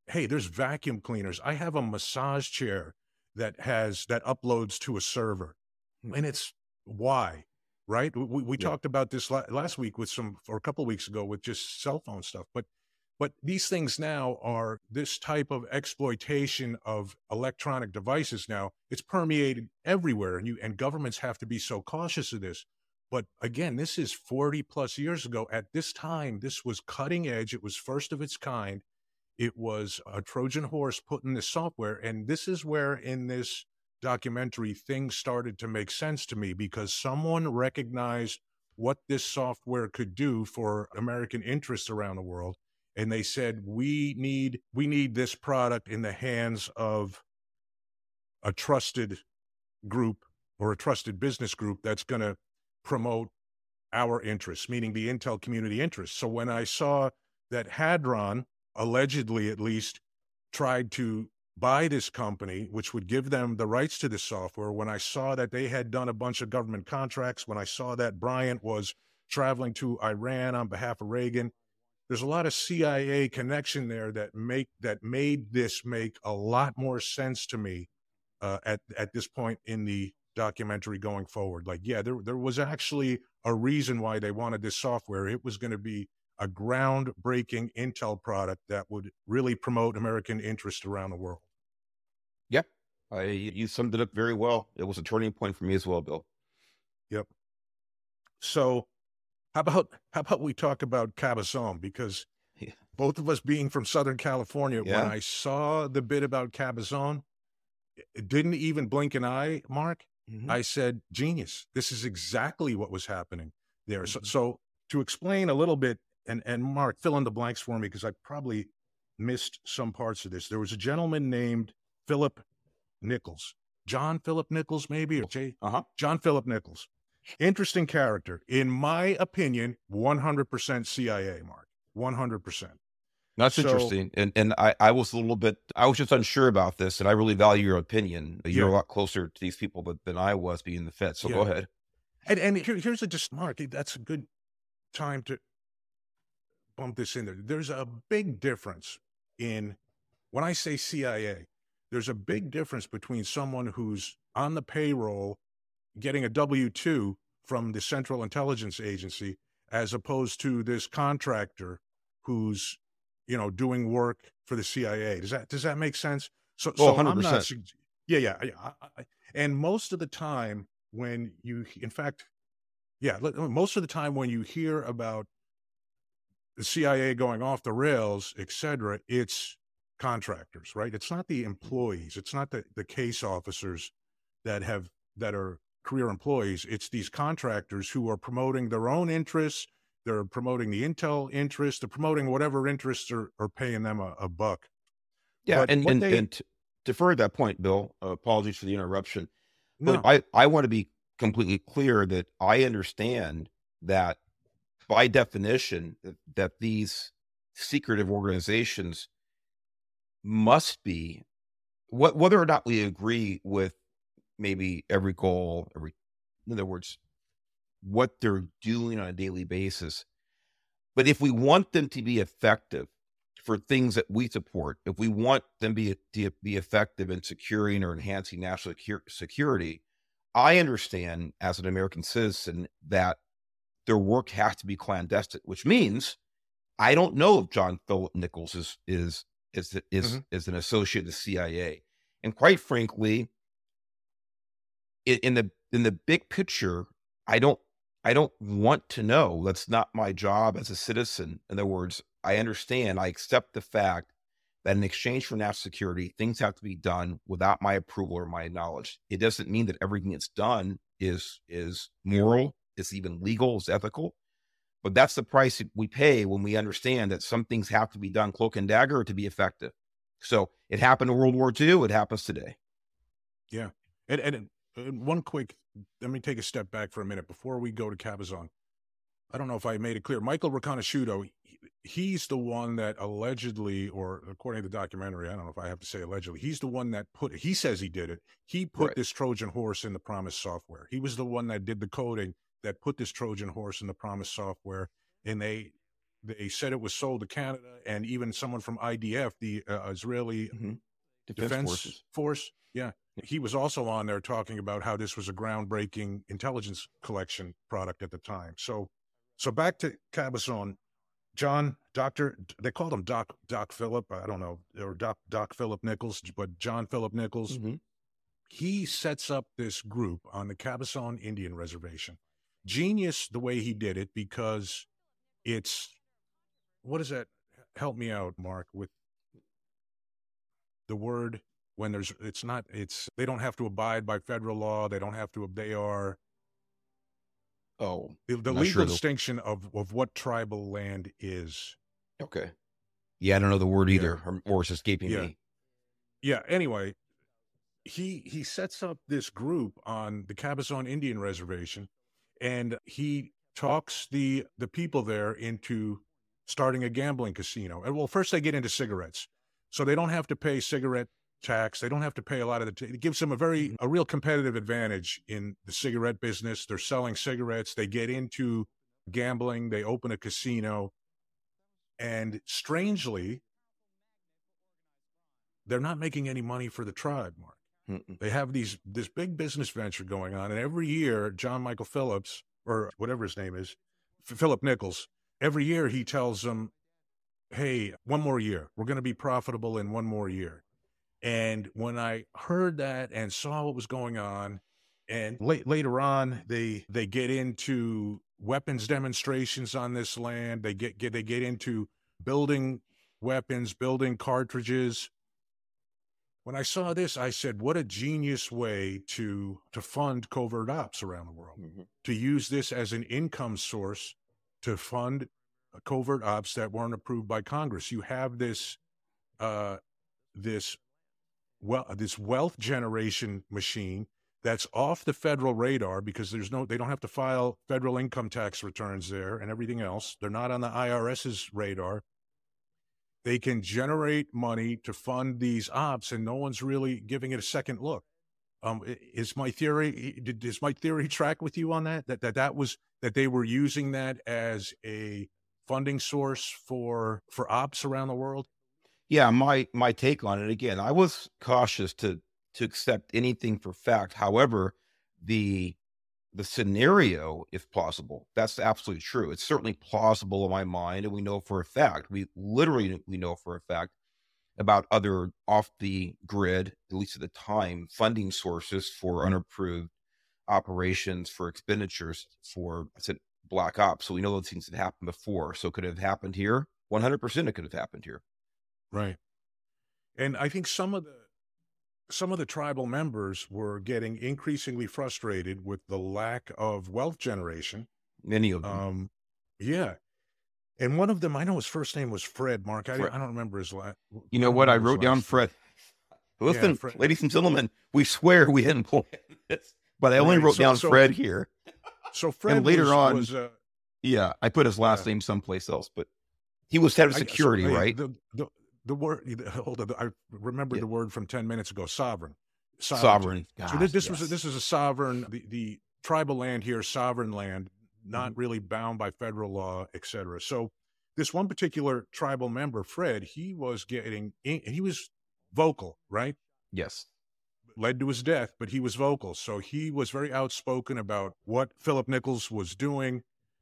hey, there's vacuum cleaners. I have a massage chair that has that uploads to a server, and it's why, right? We, we Yeah. talked about this la- last week with some, or a couple of weeks ago with just cell phone stuff, but but these things now are this type of exploitation of electronic devices. Now it's permeated everywhere, and you and governments have to be so cautious of this. But again, this is forty plus years ago. At this time, this was cutting edge. It was first of its kind. It was a Trojan horse put in this software. And this is where in this documentary, things started to make sense to me, because someone recognized what this software could do for American interests around the world. And they said, we need, we need this product in the hands of a trusted group or a trusted business group that's going to promote our interests, meaning the Intel community interests. So when I saw that Hadron, allegedly at least, tried to buy this company, which would give them the rights to this software, when I saw that they had done a bunch of government contracts, when I saw that Bryant was traveling to Iran on behalf of Reagan, there's a lot of C I A connection there that make that made this make a lot more sense to me uh, at at this point in the documentary going forward. Like, yeah, there there was actually a reason why they wanted this software. It was going to be a groundbreaking Intel product that would really promote American interest around the world. Yeah. I, you summed it up very well. It was a turning point for me as well, Bill. Yep. So how about how about we talk about Cabazon? Because Yeah. both of us being from Southern California, Yeah. when I saw the bit about Cabazon, it didn't even blink an eye, Mark. Mm-hmm. I said, genius. This is exactly what was happening there. Mm-hmm. So, so to explain a little bit, and, and Mark, fill in the blanks for me, because I probably missed some parts of this. There was a gentleman named Philip Nichols, John Philip Nichols, maybe, or J. Uh-huh. John Philip Nichols. Interesting character. In my opinion, one hundred percent C I A, Mark. one hundred percent. That's So- interesting. And and I, I was a little bit, I was just unsure about this, and I really value your opinion. You're Yeah. a lot closer to these people than, than I was being the Fed. So Yeah. go ahead. And, and here, here's a just, Mark, that's a good time to bump this in there. There's a big difference in, when I say C I A, there's a big difference between someone who's on the payroll getting a W two from the Central Intelligence Agency, as opposed to this contractor who's, you know, doing work for the C I A. Does that, does that make sense? So, Oh, so I'm not, one hundred percent. sug- yeah, yeah. yeah I, I, and most of the time when you, in fact, yeah, let- most of the time when you hear about the C I A going off the rails, et cetera, it's contractors, right? It's not the employees. It's not the, the case officers that have, that are career employees. It's these contractors who are promoting their own interests. They're promoting the Intel interests. They're promoting whatever interests are, are paying them a, a buck. Yeah. But And, what and, they- and to, to further that point, Bill, uh, apologies for the interruption. No. But I, I want to be completely clear that I understand that by definition, that, that these secretive organizations must be, what, whether or not we agree with maybe every goal, every, in other words, what they're doing on a daily basis. But if we want them to be effective for things that we support, if we want them be, to be effective in securing or enhancing national secur- security, I understand as an American citizen that their work has to be clandestine, which means I don't know if John Philip Nichols is is is is, Mhm. is an associate of the C I A, and quite frankly, in, in the in the big picture, I don't I don't want to know. That's not my job as a citizen. In other words, I understand. I accept the fact that in exchange for national security, things have to be done without my approval or my knowledge. It doesn't mean that everything that's done is is moral, is even legal, is ethical. But that's the price we pay when we understand that some things have to be done cloak and dagger to be effective. So it happened in World War Two. It happens today. Yeah. And, and, and one quick, let me take a step back for a minute before we go to Cabazon. I don't know if I made it clear. Michael Riconosciuto, he, he's the one that allegedly, or according to the documentary, I don't know if I have to say allegedly, he's the one that put, he says he did it. He put Right. this Trojan horse in the Promise software. He was the one that did the coding that put this Trojan horse in the Promise software. And they, they said it was sold to Canada, and even someone from I D F, the uh, Israeli Mm-hmm. Defense, Defense Forces. Force, yeah, he was also on there talking about how this was a groundbreaking intelligence collection product at the time. So, so back to Cabazon, John, Doctor, they called him Doc, Doc Phillip, I don't know, or Doc, Doc Philip Nichols, but John Philip Nichols. Mm-hmm. He sets up this group on the Cabazon Indian Reservation. Genius the way he did it, because it's, what does that, help me out, Mark, with the word when there's, it's not, it's, they don't have to abide by federal law. They don't have to, they are, Oh, the, the I'm not legal sure the- distinction of, of what tribal land is. Okay. Yeah, I don't know the word either, or, or it's escaping Yeah. me. Yeah. Anyway, he, he sets up this group on the Cabazon Indian Reservation, and he talks the, the people there into starting a gambling casino. And well, first they get into cigarettes. So they don't have to pay cigarette tax. They don't have to pay a lot of the, t- it gives them a very, a real competitive advantage in the cigarette business. They're selling cigarettes. They get into gambling. They open a casino. And strangely, they're not making any money for the tribe, Mark. Mm-mm. They have these, this big business venture going on. And every year, John Michael Phillips, or whatever his name is, Philip Nichols, every year he tells them, hey, one more year. We're going to be profitable in one more year. And when I heard that and saw what was going on, and late, later on, they they get into weapons demonstrations on this land. They get, get they get into building weapons, building cartridges. When I saw this, I said, what a genius way to to fund covert ops around the world, Mm-hmm. to use this as an income source to fund covert ops that weren't approved by Congress. You have this, uh, this, well, this wealth generation machine that's off the federal radar, because there's no, they don't have to file federal income tax returns there and everything else. They're not on the I R S's radar. They can generate money to fund these ops, and no one's really giving it a second look. Um, is my theory, did, does my theory track with you on that? That, that that was, that they were using that as a funding source for, for ops around the world? Yeah, my my take on it, again, I was cautious to to accept anything for fact. However, the the scenario, if plausible, that's absolutely true. It's certainly plausible in my mind, and we know for a fact, we literally we know for a fact about other off the grid, at least at the time, funding sources for unapproved operations, for expenditures, for I said black ops. So we know those things had happened before. So could it have happened here? one hundred percent it could have happened here. Right. And I think some of the some of the tribal members were getting increasingly frustrated with the lack of wealth generation. Many of them. Um, yeah. And one of them, I know his first name was Fred, Mark. I, Fred. I don't remember his last. You know what? I wrote down Fred. Listen, Yeah, Fred. ladies and gentlemen, we swear we didn't plan this, but I only Right, wrote so- down so- Fred here. So Fred And later was, on- was uh, Yeah, I put his last Yeah. name someplace else, but he was head of I- so, security, hey, right? The, the, the word, hold on, I remembered Yeah. the word from ten minutes ago, sovereign. Sovereign. So this, this Gosh, was a, yes. this is a sovereign, the, the tribal land here, sovereign land, not Mm-hmm. really bound by federal law, et cetera. So this one particular tribal member, Fred, he was getting, he was vocal, right? Yes. Led to his death, but he was vocal. So he was very outspoken about what Philip Nichols was doing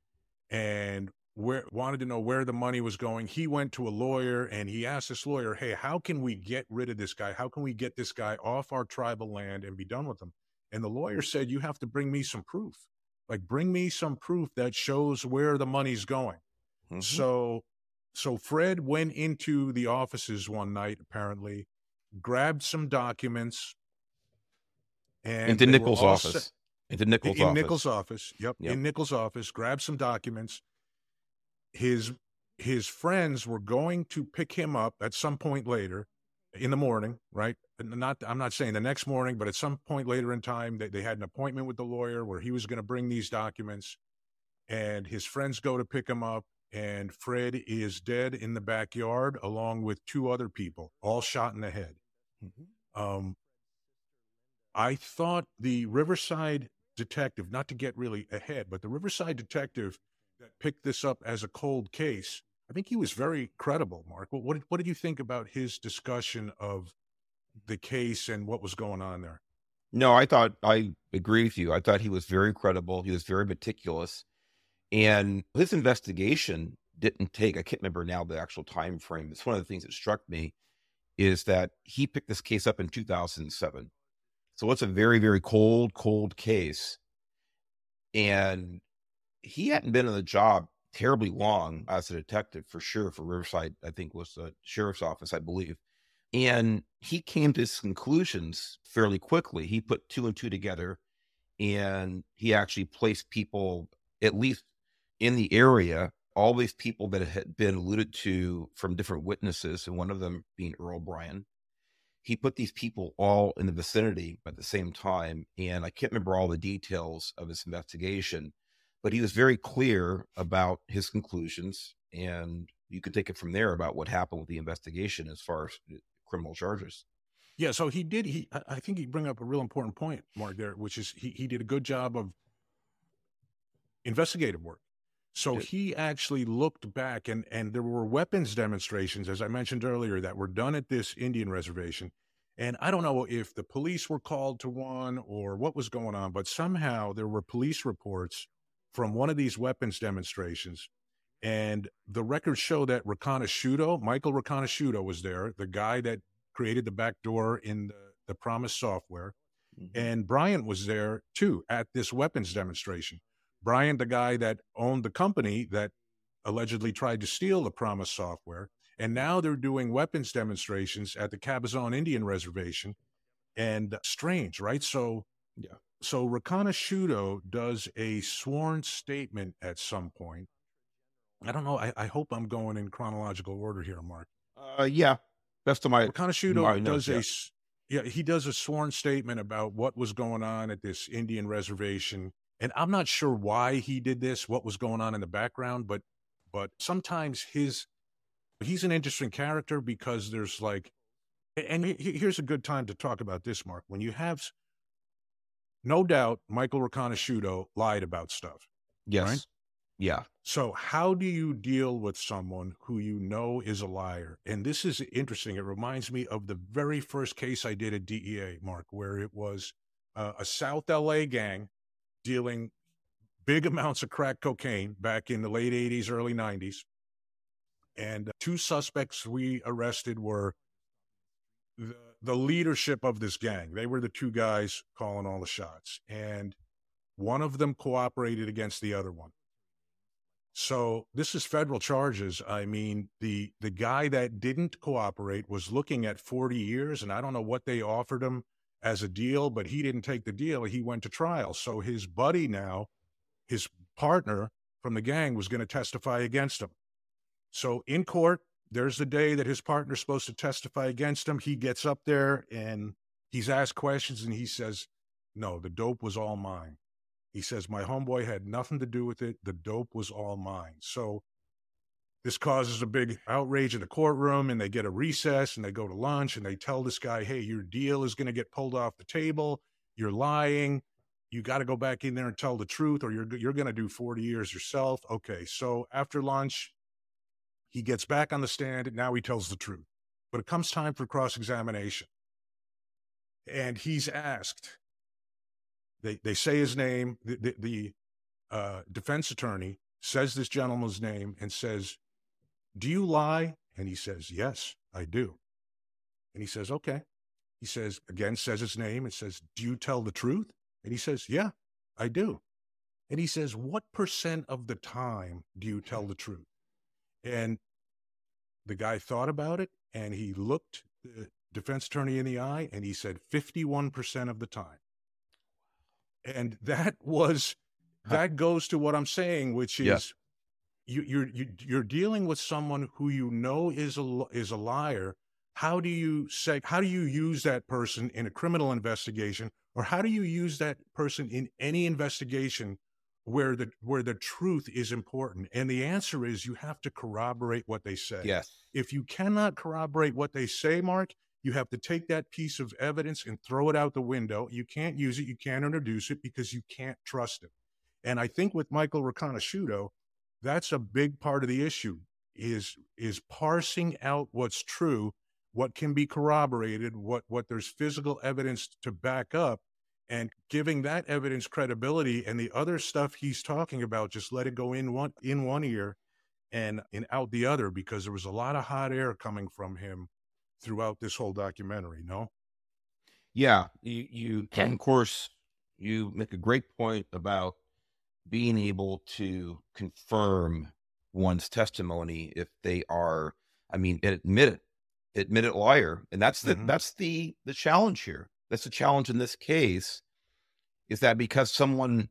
and where wanted to know where the money was going. He went to a lawyer and he asked this lawyer, hey, how can we get rid of this guy? How can we get this guy off our tribal land and be done with him? And the lawyer said, you have to bring me some proof. Like, bring me some proof that shows where the money's going. Mhm. So, so Fred went into the offices one night, apparently, grabbed some documents, and Into they were Nichols' all office. set- Into Nichols' in office. Nichols' office. Yep, Yep. in Nichols' office, grabbed some documents. His his friends were going to pick him up at some point later in the morning, right? And Not I'm not saying the next morning, but at some point later in time, they, they had an appointment with the lawyer where he was going to bring these documents, and his friends go to pick him up, and Fred is dead in the backyard along with two other people, all shot in the head. Mhm. Um, I thought the Riverside detective, not to get really ahead, but the Riverside detective that picked this up as a cold case I think he was very credible, Mark. What, what, did- what did you think about his discussion of the case and what was going on there? No, I thought I agree with you. I thought he was very credible. He was very meticulous, and his investigation didn't take. I can't remember now the actual time frame. It's one of the things that struck me is that he picked this case up in two thousand seven. So it's a very, very cold, cold case, and he hadn't been in the job terribly long as a detective, for sure. For Riverside, I think was the sheriff's office, I believe. And he came to his conclusions fairly quickly. He put two and two together, and he actually placed people, at least in the area, all these people that had been alluded to from different witnesses, and one of them being Earl Bryan. He put these people all in the vicinity at the same time. And I can't remember all the details of his investigation, but he was very clear about his conclusions. And you could take it from there about what happened with the investigation as far as criminal charges. Yeah, so he did. He, I I think he bring up a real important point, Mark, there, which is he he did a good job of investigative work. So Did. he actually looked back, and and there were weapons demonstrations, as I mentioned earlier, that were done at this Indian reservation. And I don't know if the police were called to one or what was going on, but somehow there were police reports from one of these weapons demonstrations. And the records show that Riconosciuto, Michael Riconosciuto, was there, the guy that created the back door in the, the Promise software. Mhm. And Bryant was there too at this weapons demonstration. Bryant, the guy that owned the company that allegedly tried to steal the Promise software. And now they're doing weapons demonstrations at the Cabazon Indian Reservation. And uh, strange, right? So, Yeah. so Riconosciuto does a sworn statement at some point. I don't know. I, I hope I'm going in chronological order here, Mark. Uh, yeah. Best of my, my Riconosciuto notes. does a Yeah. s- yeah, he does a sworn statement about what was going on at this Indian reservation. And I'm not sure why he did this, what was going on in the background, but but sometimes his he's an interesting character because there's like and he- he- here's a good time to talk about this, Mark. When you have s- no doubt Michael Riconosciuto lied about stuff, Yes. right? Yeah. So, how do you deal with someone who you know is a liar? And this is interesting. It reminds me of the very first case I did at D E A, Mark, where it was uh, a South L A gang dealing big amounts of crack cocaine back in the late eighties, early nineties. And uh, two suspects we arrested were the, the leadership of this gang. They were the two guys calling all the shots. And one of them cooperated against the other one. So this is federal charges. I mean, the the guy that didn't cooperate was looking at forty years, and I don't know what they offered him as a deal, but he didn't take the deal. He went to trial. So his buddy now, his partner from the gang, was going to testify against him. So in court, there's the day that his partner's supposed to testify against him. He gets up there and he's asked questions, and he says, "No, the dope was all mine." He says, "My homeboy had nothing to do with it. The dope was all mine." So this causes a big outrage in the courtroom, and they get a recess and they go to lunch and they tell this guy, "Hey, your deal is going to get pulled off the table. You're lying. You got to go back in there and tell the truth, or you're, you're going to do forty years yourself." Okay. So after lunch, he gets back on the stand, and now he tells the truth. But it comes time for cross-examination. And he's asked, they, they say his name, the, the, the uh, defense attorney says this gentleman's name and says, "Do you lie?" And he says, "Yes, I do." And he says, "Okay." He says, again, says his name and says, "Do you tell the truth?" And he says, "Yeah, I do." And he says, "What percent of the time do you tell the truth?" And the guy thought about it, and he looked the defense attorney in the eye, and he said, fifty-one percent of the time. And that was, that goes to what I'm saying, which Yeah. is you, you're, you, you're dealing with someone who you know is a, is a liar. How do you say, how do you use that person in a criminal investigation, or how do you use that person in any investigation where the, where the truth is important? And the answer is you have to corroborate what they say. Yes. If you cannot corroborate what they say, Mark, you have to take that piece of evidence and throw it out the window. You can't use it. You can't introduce it because you can't trust it. And I think with Michael Riconosciuto, that's a big part of the issue. is is parsing out what's true, what can be corroborated, what what there's physical evidence to back up, and giving that evidence credibility, and the other stuff he's talking about, just let it go in one in one ear and and out the other, because there was a lot of hot air coming from him throughout this whole documentary. No? Yeah, you, you of course, you make a great point about being able to confirm one's testimony if they are, I mean, admit it, admit it liar. And that's the, Mm-hmm. that's the, the challenge here. That's the challenge in this case, is that because someone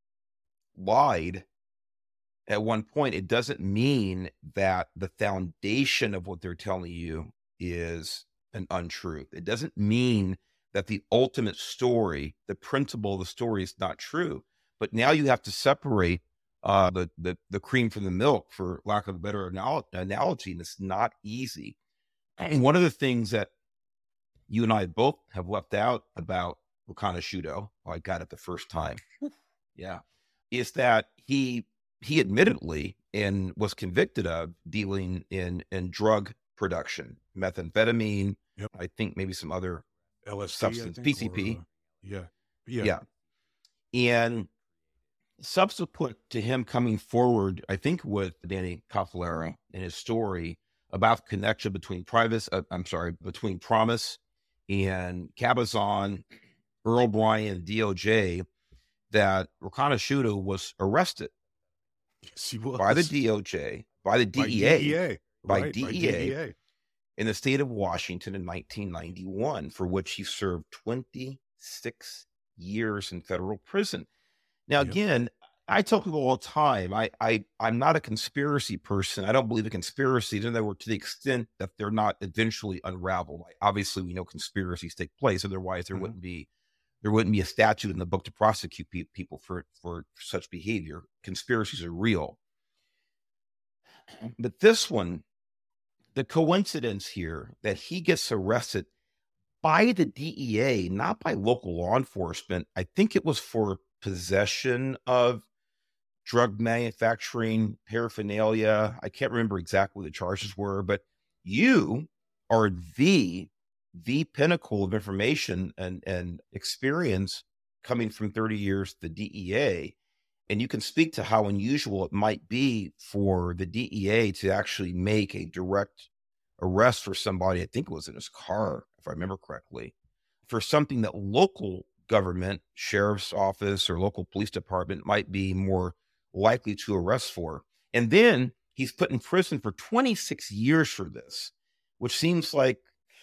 lied at one point, it doesn't mean that the foundation of what they're telling you is an untruth. It doesn't mean that the ultimate story, the principle of the story, is not true. But now you have to separate uh, the, the the cream from the milk, for lack of a better anal- analogy, and it's not easy. And one of the things that you and I both have left out about Ruokana Shudo, oh, I got it the first time, yeah, is that he he admittedly and was convicted of dealing in in drug production, methamphetamine, Yep. I think maybe some other L S D, substance, I think, P C P. or, uh, yeah. yeah, Yeah. And subsequent to him coming forward, I think with Danny Casolaro in his story about the connection between Primus, uh, I'm sorry, between Promise and Cabazon, Earl Bryan, and D O J, that Ruokana Shudo was arrested Yes, he was. by the D O J, by the D E A, by D E A, by right, D E A, by D E A. in the state of Washington in nineteen ninety-one, for which he served twenty-six years in federal prison. Now, Yep. again, I tell people all the time, I, I, I'm not a conspiracy person. I don't believe in conspiracies, in other words, to the extent that they're not eventually unraveled. Like, obviously, we know conspiracies take place. Otherwise, there Mhm. wouldn't be there wouldn't be a statute in the book to prosecute pe- people for, for such behavior. Conspiracies are real. But this one, the coincidence here that he gets arrested by the D E A, not by local law enforcement. I think it was for possession of drug manufacturing paraphernalia. I can't remember exactly what the charges were, but you are the the pinnacle of information and, and experience coming from thirty years the D E A. And you can speak to how unusual it might be for the D E A to actually make a direct arrest for somebody. I think it was in his car, if I remember correctly, for something that local government, sheriff's office, or local police department might be more likely to arrest for. And then he's put in prison for twenty-six years for this, which seems like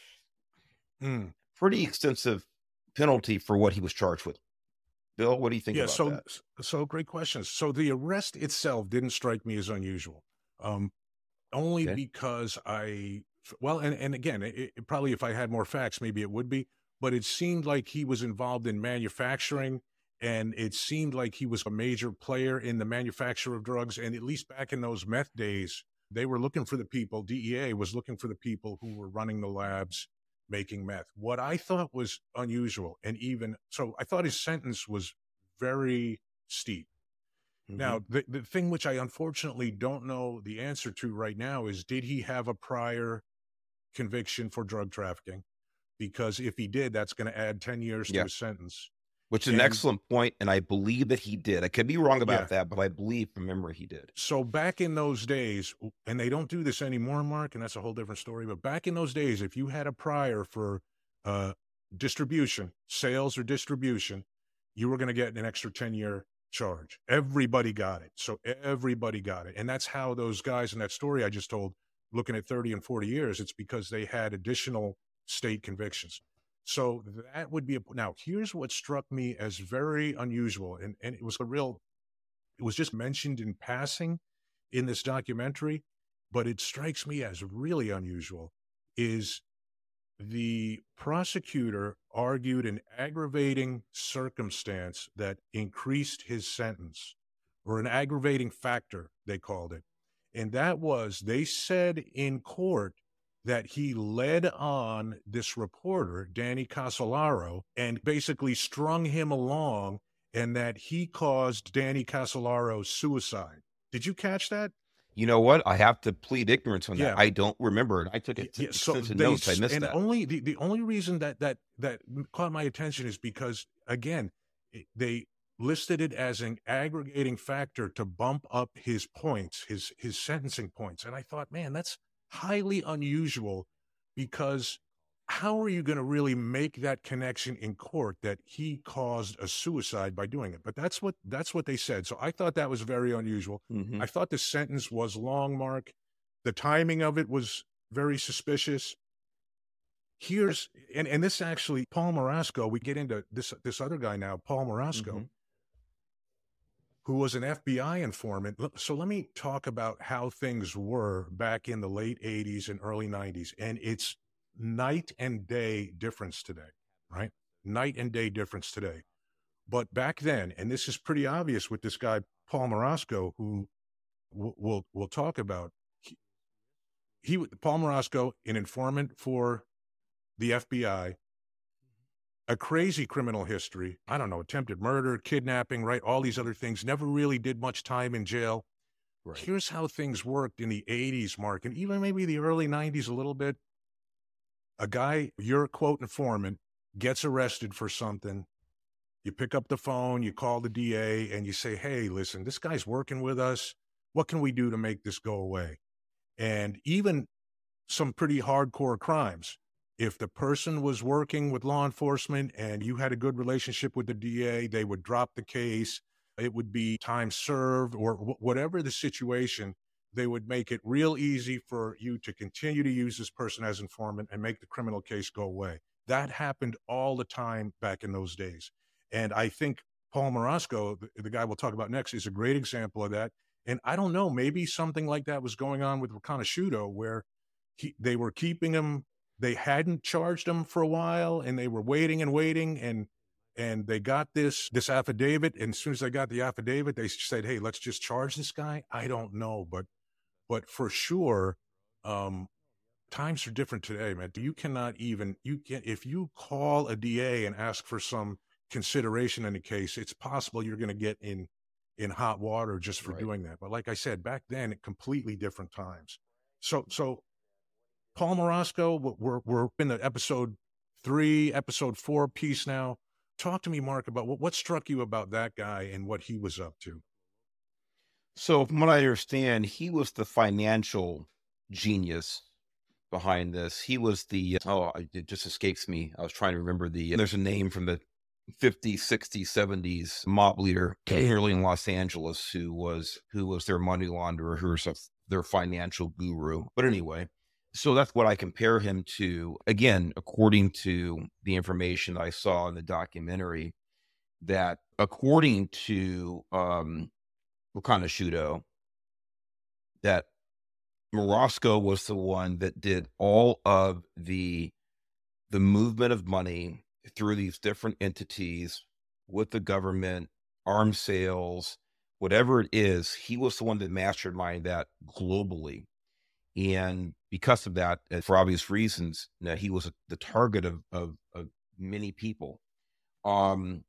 Mm. pretty extensive penalty for what he was charged with. Bill, what do you think Yeah, about so that? so great questions. So the arrest itself didn't strike me as unusual, um, only Okay. because I well, and and again, it, it, probably if I had more facts, maybe it would be, but it seemed like he was involved in manufacturing, and it seemed like he was a major player in the manufacture of drugs. And at least back in those meth days, they were looking for the people. D E A was looking for the people who were running the labs making meth. What I thought was unusual, and even so, I thought his sentence was very steep. Mhm. Now, the, the thing which I unfortunately don't know the answer to right now is, did he have a prior conviction for drug trafficking? Because if he did, that's going to add ten years Yeah. to his sentence. Which is an And- excellent point, and I believe that he did. I could be wrong about Yeah. that, but I believe from memory he did. So back in those days, and they don't do this anymore, Mark, and that's a whole different story, but back in those days, if you had a prior for uh, distribution, sales or distribution, you were going to get an extra ten-year charge. Everybody got it. So everybody got it. And that's how those guys in that story I just told, looking at thirty and forty years, it's because they had additional state convictions. So that would be a, now here's what struck me as very unusual. And, and it was a real, it was just mentioned in passing in this documentary, but it strikes me as really unusual, is the prosecutor argued an aggravating circumstance that increased his sentence, or an aggravating factor, they called it. And that was, they said in court that he led on this reporter, Danny Casolaro, and basically strung him along, and that he caused Danny Casolaro's suicide. Did you catch that? You know what? I have to plead ignorance on Yeah. that. I don't remember it. I took it to Yeah, so extensive they, notes. I missed and that. only the, the only reason that that that caught my attention is because again, it- they listed it as an aggregating factor to bump up his points, his his sentencing points, and I thought, man, that's highly unusual, because how are you going to really make that connection in court that he caused a suicide by doing it? But that's what that's what they said. So I thought that was very unusual. Mhm. I thought the sentence was long, Mark. The timing of it was very suspicious. Here's and and this actually, Paul Marasco. We get into this this other guy now, Paul Marasco, Mhm. who was an F B I informant. Look, so let me talk about how things were back in the late eighties and early nineties, and it's night and day difference today, right? Night and day difference today. But back then, and this is pretty obvious with this guy Paul Marasco, who we'll we'll, we'll talk about. He, he Paul Marasco, an informant for the F B I, a crazy criminal history. I don't know, attempted murder, kidnapping, right? All these other things. Never really did much time in jail. Right. Here's how things worked in the eighties, Mark, and even maybe the early nineties a little bit. A guy, your quote informant, gets arrested for something. You pick up the phone, you call the D A, and you say, hey, listen, this guy's working with us. What can we do to make this go away? And even some pretty hardcore crimes. If the person was working with law enforcement and you had a good relationship with the D A, they would drop the case. It would be time served, or wh- whatever the situation. They would make it real easy for you to continue to use this person as informant and make the criminal case go away. That happened all the time back in those days. And I think Paul Marasco, the, the guy we'll talk about next, is a great example of that. And I don't know, maybe something like that was going on with Riconosciuto, where he, they were keeping him. They hadn't charged him for a while, and they were waiting and waiting, and and they got this this affidavit. And as soon as they got the affidavit, they said, "Hey, let's just charge this guy." I don't know, but but for sure, um, times are different today, man. You cannot even you can if you call a D A and ask for some consideration in a case, it's possible you're going to get in in hot water just for Right. doing that. But like I said, back then, at completely different times. So so. Paul Marasco, we're, we're in the episode three, episode four piece now. Talk to me, Mark, about what, what struck you about that guy and what he was up to. So from what I understand, he was the financial genius behind this. He was the, oh, it just escapes me. I was trying to remember the, there's a name from the fifties, sixties, seventies mob leader early in Los Angeles who was, who was their money launderer, who was a, their financial guru. But anyway, so that's what I compare him to. Again, according to the information I saw in the documentary, that according to um, Riconosciuto, that Marasco was the one that did all of the the movement of money through these different entities with the government, arms sales, whatever it is. He was the one that masterminded that globally. And because of that, uh, for obvious reasons, you know, he was a, the target of, of, of many people. Um,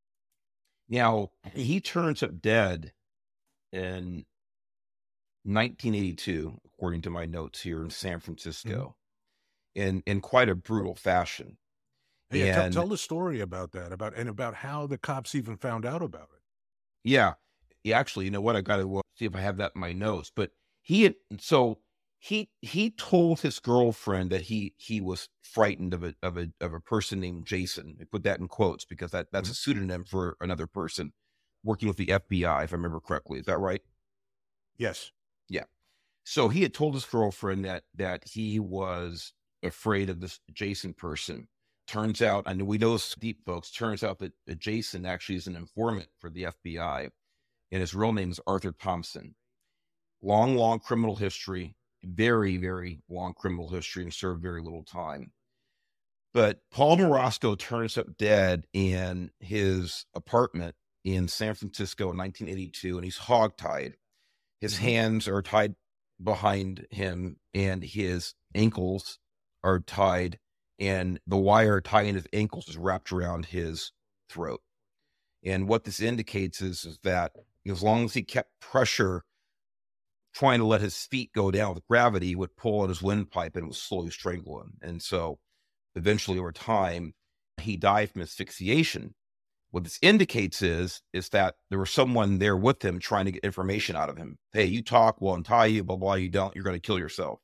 now, he turns up dead in nineteen eighty-two, according to my notes here in San Francisco, mm-hmm. in, in quite a brutal fashion. Yeah, tell, and, tell the story about that, about and about how the cops even found out about it. Yeah. Yeah, actually, you know what? I got to see if I have that in my notes. But he had, so... He he told his girlfriend that he he was frightened of a of a of a person named Jason. I put that in quotes because that, that's a pseudonym for another person working with the F B I, if I remember correctly. Is that right? Yes. Yeah. So he had told his girlfriend that that he was afraid of this Jason person. Turns out, and we know this deep, folks, turns out that, that Jason actually is an informant for the F B I, and his real name is Arthur Thompson. Long, long criminal history. Very, very long criminal history, and served very little time. But Paul Marasco turns up dead in his apartment in San Francisco in nineteen eighty-two, and he's hogtied. His hands are tied behind him, and his ankles are tied, and the wire tying his ankles is wrapped around his throat. And what this indicates is, is that as long as he kept pressure trying to let his feet go down with gravity, he would pull on his windpipe and it would slowly strangle him. And so eventually over time, he died from asphyxiation. What this indicates is, is that there was someone there with him trying to get information out of him. Hey, you talk, we'll untie you, blah, blah, you don't, you're going to kill yourself.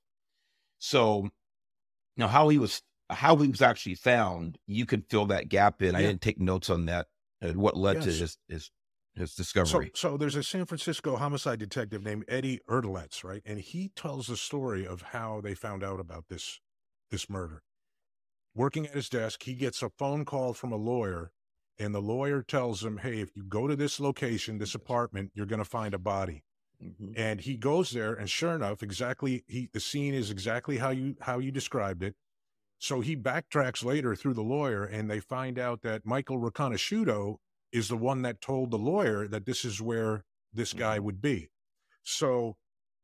So now how he was, how he was actually found, you can fill that gap in. Yeah. I didn't take notes on that and what led yes. to his, his, his discovery. So, so there's a San Francisco homicide detective named Eddie Erdeletz, right? And he tells the story of how they found out about this, this murder. Working at his desk, he gets a phone call from a lawyer, and the lawyer tells him, hey, if you go to this location, this apartment, you're going to find a body. Mm-hmm. And he goes there, and sure enough, exactly, he, the scene is exactly how you, how you described it. So he backtracks later through the lawyer, and they find out that Michael Riconosciuto is the one that told the lawyer that this is where this guy mm-hmm. would be. So,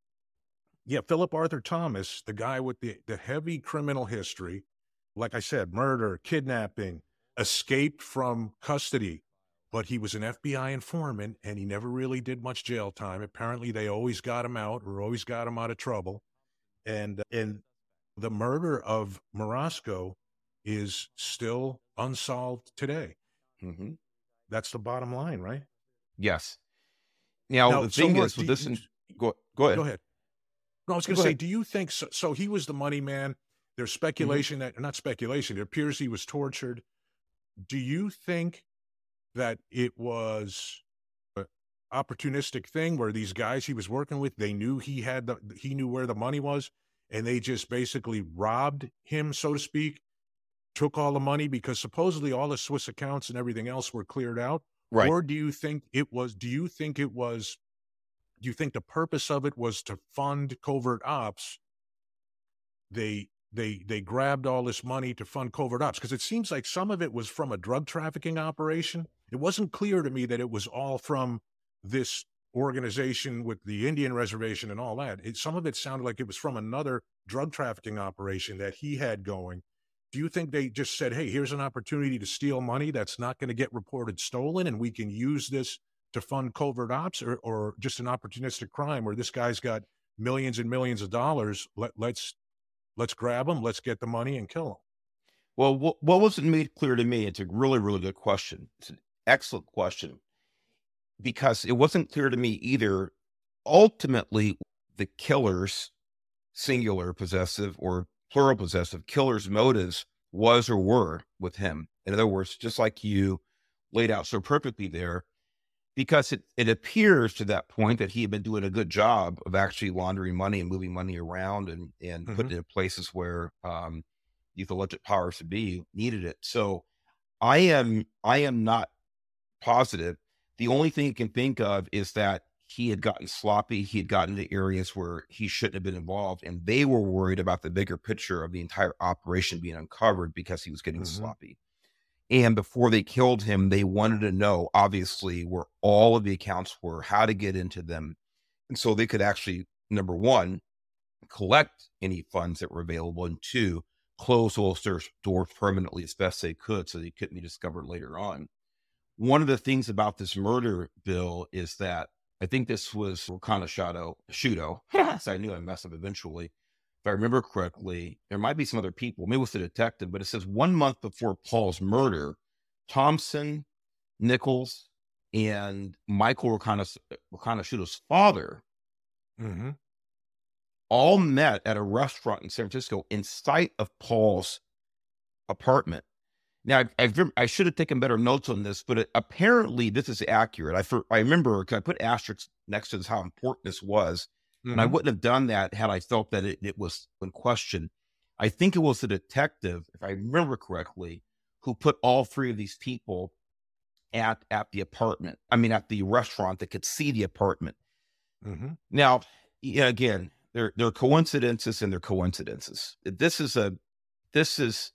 yeah, Philip Arthur Thomas, the guy with the, the heavy criminal history, like I said, murder, kidnapping, escaped from custody, but he was an F B I informant and he never really did much jail time. Apparently they always got him out or always got him out of trouble. And, and the murder of Marasco is still unsolved today. Mm-hmm. That's the bottom line, right? Yes. Now, now the thing so is, with this, in, go, go ahead. Go ahead. No, I was going to say, ahead. do you think, so, so he was the money man? There's speculation mm-hmm. that, not speculation, it appears he was tortured. Do you think that it was an opportunistic thing where these guys he was working with, they knew he had the, he knew where the money was, and they just basically robbed him, so to speak, took all the money because supposedly all the Swiss accounts and everything else were cleared out? Right. Or do you think it was, do you think it was, do you think the purpose of it was to fund covert ops? They, They they grabbed all this money to fund covert ops because it seems like some of it was from a drug trafficking operation. It wasn't clear to me that it was all from this organization with the Indian reservation and all that. It, some of it sounded like it was from another drug trafficking operation that he had going. Do you think they just said, hey, here's an opportunity to steal money that's not going to get reported stolen and we can use this to fund covert ops, or, or just an opportunistic crime where this guy's got millions and millions of dollars? Let, let's Let's grab him. Let's get the money and kill him. Well, what, what wasn't made clear to me, it's a really, really good question. It's an excellent question because it wasn't clear to me either. Ultimately, the killer's singular possessive or plural possessive killer's motives was or were with him. In other words, just like you laid out so perfectly there, because it, it appears to that point that he had been doing a good job of actually laundering money and moving money around and, and mm-hmm. putting it in places where um, these alleged powers to be needed it. So I am, I am not positive. The only thing you can think of is that he had gotten sloppy. He had gotten to areas where he shouldn't have been involved. And they were worried about the bigger picture of the entire operation being uncovered because he was getting mm-hmm. sloppy. And before they killed him, they wanted to know, obviously, where all of the accounts were, how to get into them. And so they could actually, number one, collect any funds that were available, and two, close those doors permanently as best they could so they couldn't be discovered later on. One of the things about this murder, Bill, is that I think this was Riconosciuto, Shudo, so I knew I'd mess up eventually. If I remember correctly, there might be some other people, maybe it was the detective, but it says one month before Paul's murder, Thompson, Nichols, and Michael Riconosciuto's father mm-hmm. all met at a restaurant in San Francisco in sight of Paul's apartment. Now, I, I, I should have taken better notes on this, but it, apparently this is accurate. I, for, I remember, because I put asterisks next to this, how important this was. Mm-hmm. And I wouldn't have done that had I felt that it, it was in question. I think it was the detective, if I remember correctly, who put all three of these people at, at the apartment. I mean, at the restaurant that could see the apartment. Mm-hmm. Now, yeah, again, there, there are coincidences and there are coincidences. This is a, this is,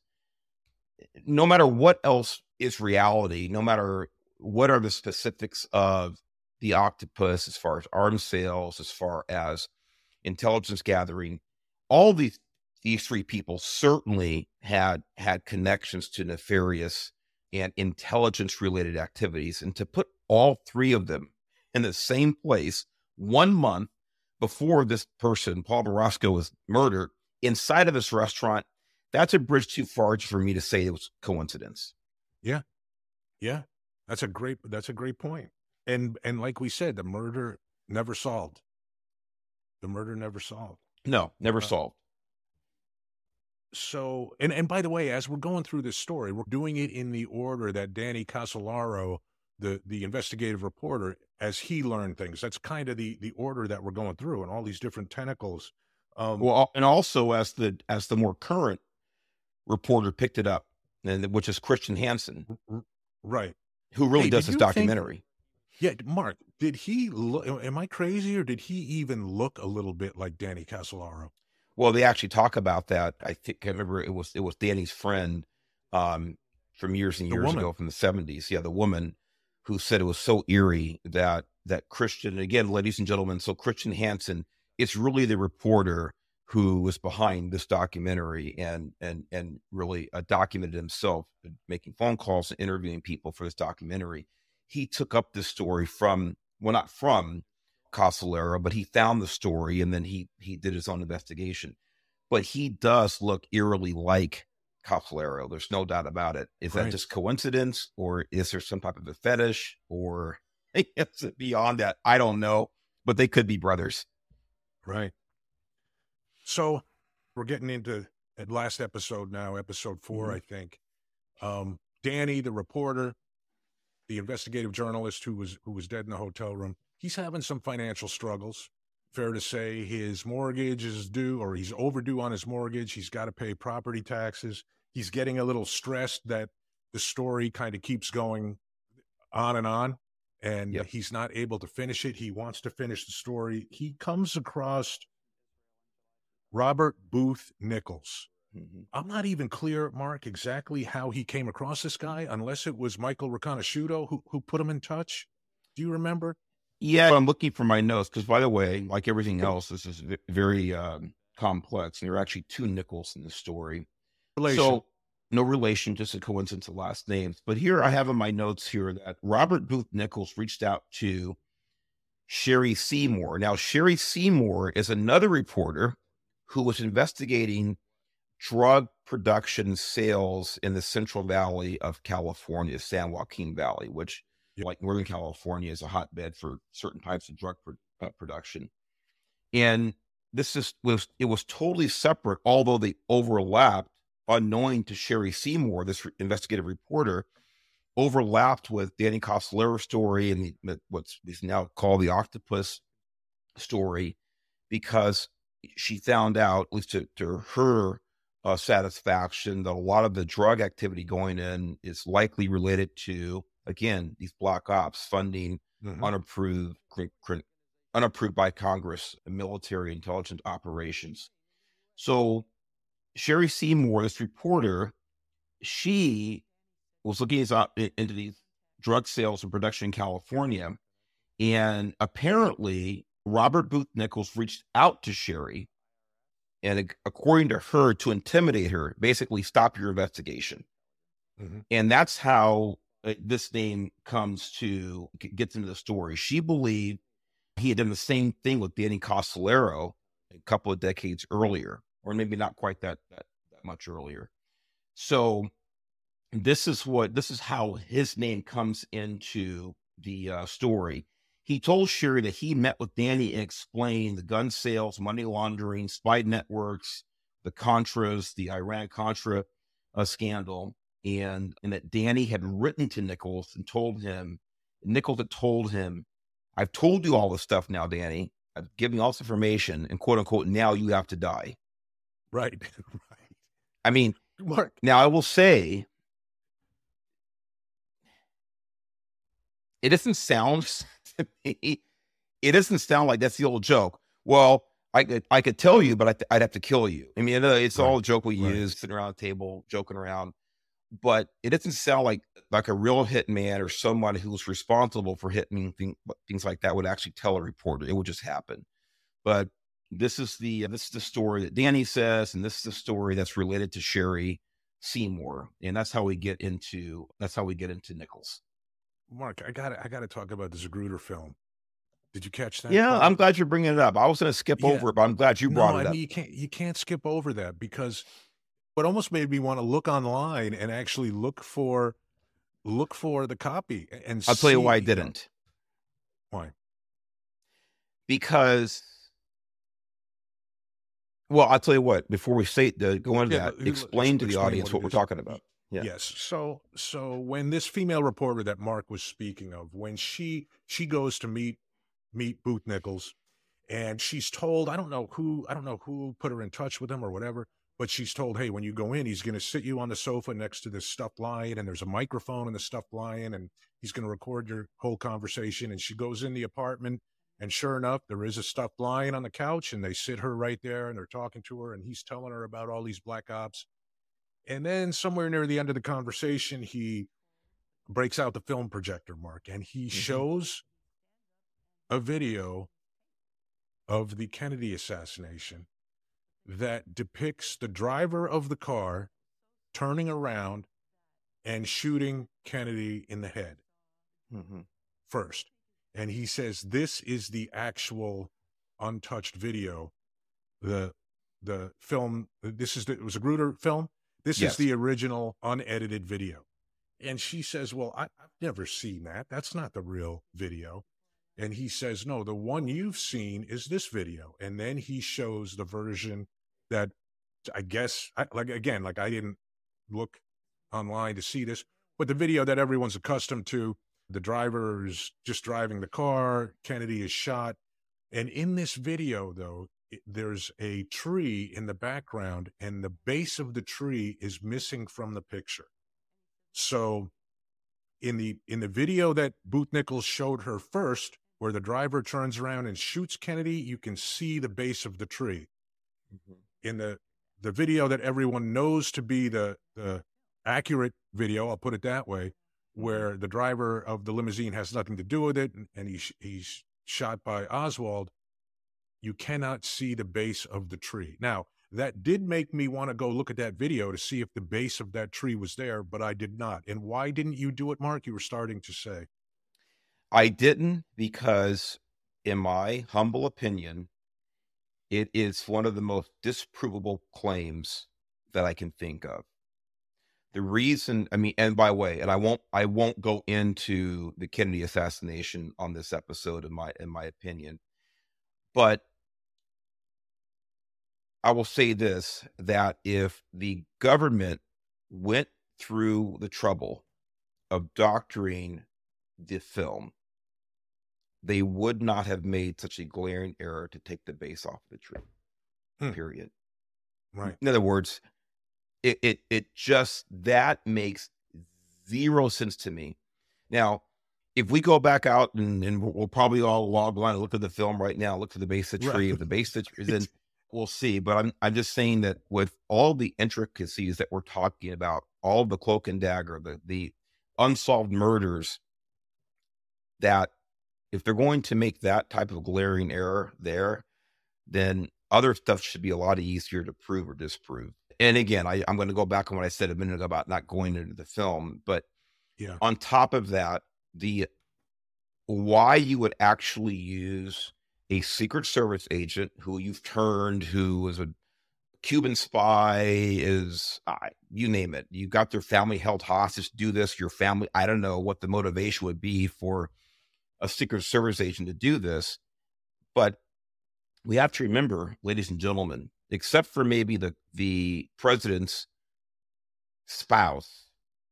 no matter what else is reality, no matter what are the specifics of the octopus, as far as arms sales, as far as intelligence gathering, all these these three people certainly had had connections to nefarious and intelligence related activities. And to put all three of them in the same place one month before this person, Paul Marasco, was murdered inside of this restaurant. That's a bridge too far for me to say it was coincidence. Yeah. Yeah. That's a great, that's a great point. And, and like we said, the murder never solved. The murder never solved. No, never Uh, solved. So, and, and by the way, as we're going through this story, we're doing it in the order that Danny Casolaro, the, the investigative reporter, as he learned things. That's kind of the, the order that we're going through, and all these different tentacles. Um, Well, and also as the, as the more current reporter picked it up, and which is Christian Hansen, r- right. who really Hey, does did this you think- documentary. Yeah, Mark, did he look, am I crazy, or did he even look a little bit like Danny Casolaro? Well, they actually talk about that. I think I remember it was it was Danny's friend um, from years and The years woman. ago from the seventies. Yeah, the woman who said it was so eerie that that Christian, again, ladies and gentlemen, so Christian Hansen, it's really the reporter who was behind this documentary and and and really uh, documented himself, making phone calls and interviewing people for this documentary. He took up this story from, well, not from Casolaro, but he found the story and then he he did his own investigation. But he does look eerily like Casolaro. There's no doubt about it. Is Right. that just coincidence, or is there some type of a fetish, or is it beyond that? I don't know, but they could be brothers. Right. So we're getting into at last episode now, episode four, Mhm. I think. Um, Danny, the reporter, the investigative journalist who was who was dead in the hotel room, he's having some financial struggles. Fair to say his mortgage is due, or he's overdue on his mortgage. He's got to pay property taxes. He's getting a little stressed that the story kind of keeps going on and on, and Yep. he's not able to finish it. He wants to finish the story. He comes across Robert Booth Nichols. Mhm. I'm not even clear, Mark, exactly how he came across this guy, unless it was Michael Riconosciuto who, who put him in touch. Do you remember? Yeah, I'm looking for my notes because, by the way, like everything else, this is v- very um, complex, and there are actually two Nichols in the story. Relation. So, no relation, just a coincidence of last names. But here I have in my notes here that Robert Booth Nichols reached out to Sherry Seymour. Now, Sherry Seymour is another reporter who was investigating drug production sales in the Central Valley of California, San Joaquin Valley, which, Yep. like Northern California, is a hotbed for certain types of drug pro- uh, production. And this is was it was totally separate, although they overlapped. Unknowing to Sherry Seymour, this re- investigative reporter, overlapped with Danny Costolaro's story and the, what's is now called the octopus story, because she found out, at least to, to her uh, satisfaction, that a lot of the drug activity going in is likely related to, again, these black ops funding Mhm. unapproved, cr- cr- unapproved by Congress military intelligence operations. So Sherry Seymour, this reporter, she was looking into into these drug sales and production in California. And apparently, Robert Booth Nichols reached out to Sherry, and ac- according to her, to intimidate her, basically stop your investigation. Mhm. And that's how uh, this name comes to g- gets into the story. She believed he had done the same thing with Danny Casolaro a couple of decades earlier, or maybe not quite that that, that much earlier. So this is what this is how his name comes into the uh, story. He told Sherry that he met with Danny and explained the gun sales, money laundering, spy networks, the Contras, the Iran Contra uh, scandal, and and that Danny had written to Nichols and told him, Nichols had told him, "I've told you all this stuff now, Danny. I've given you all this information, and quote unquote, now you have to die." Right. Right. I mean, Mark. now I will say, it doesn't sound to me, it doesn't sound like that's the old joke. Well, I could I could tell you, but I th- I'd have to kill you. I mean, it's all a joke we right. use, sitting around the table, joking around. But it doesn't sound like like a real hitman or someone who's responsible for hitting thing, things like that would actually tell a reporter. It would just happen. But this is the this is the story that Danny says, and this is the story that's related to Sherry Seymour, and that's how we get into that's how we get into Nichols. Mark, I got I got to talk about the Zapruder film. Did you catch that? Yeah, part? I'm glad you're bringing it up. I was going to skip Yeah. over it, but I'm glad you No, brought I it up. mean, you can't you can't skip over that, because what almost made me want to look online and actually look for look for the copy a- and I'll tell you why I see, you know, didn't. why. Because, well, I'll tell you what, before we say, uh, go into Yeah, that, l- l- explain to the explain audience what what it we're is. talking about. Y- Yeah. Yes. So so when this female reporter that Mark was speaking of, when she she goes to meet meet Booth Nichols, and she's told, I don't know who, I don't know who put her in touch with him or whatever, but she's told, hey, when you go in, he's going to sit you on the sofa next to this stuffed lion, and there's a microphone in the stuffed lion, and he's going to record your whole conversation. And she goes in the apartment, and sure enough, there is a stuffed lion on the couch, and they sit her right there, and they're talking to her, and he's telling her about all these black ops. And then somewhere near the end of the conversation, he breaks out the film projector, Mark, and he Mhm. shows a video of the Kennedy assassination that depicts the driver of the car turning around and shooting Kennedy in the head Mhm. first. And he says this is the actual untouched video. The the film, this is the, it was a Grutter film. This Yes. is the original unedited video. And she says, well, I, I've never seen that. That's not the real video. And he says, no, the one you've seen is this video. And then he shows the version that I guess, I, like, again, like I didn't look online to see this, but the video that everyone's accustomed to, the driver is just driving the car, Kennedy is shot. And in this video, though, it, there's a tree in the background, and the base of the tree is missing from the picture. So in the in the video that Booth Nichols showed her first, where the driver turns around and shoots Kennedy, you can see the base of the tree. Mhm. In the the video that everyone knows to be the the accurate video, I'll put it that way, where the driver of the limousine has nothing to do with it, and, and he's he's shot by Oswald, you cannot see the base of the tree. Now, that did make me want to go look at that video to see if the base of that tree was there, but I did not. And why didn't you do it, Mark? You were starting to say. I didn't because, in my humble opinion, it is one of the most disprovable claims that I can think of. The reason, I mean, and by the way, and I won't, I won't go into the Kennedy assassination on this episode, in my, in my opinion, but I will say this, that if the government went through the trouble of doctoring the film, they would not have made such a glaring error to take the base off the tree, Hmm. period. Right. In other words, it, it, it just, that makes zero sense to me. Now, if we go back out and, and we'll probably all log line and look at the film right now, look for the base of the tree, Right. if the base of the tree, then we'll see. But I'm, I'm just saying that with all the intricacies that we're talking about, all the cloak and dagger, the, the unsolved murders, that if they're going to make that type of glaring error there, then other stuff should be a lot easier to prove or disprove. And again, I, I'm going to go back on what I said a minute ago about not going into the film, but Yeah. on top of that, the why you would actually use a Secret Service agent who you've turned, who is a Cuban spy, is uh, you name it. You got their family held hostage. Do this, your family. I don't know what the motivation would be for a Secret Service agent to do this, but we have to remember, ladies and gentlemen, except for maybe the, the president's spouse,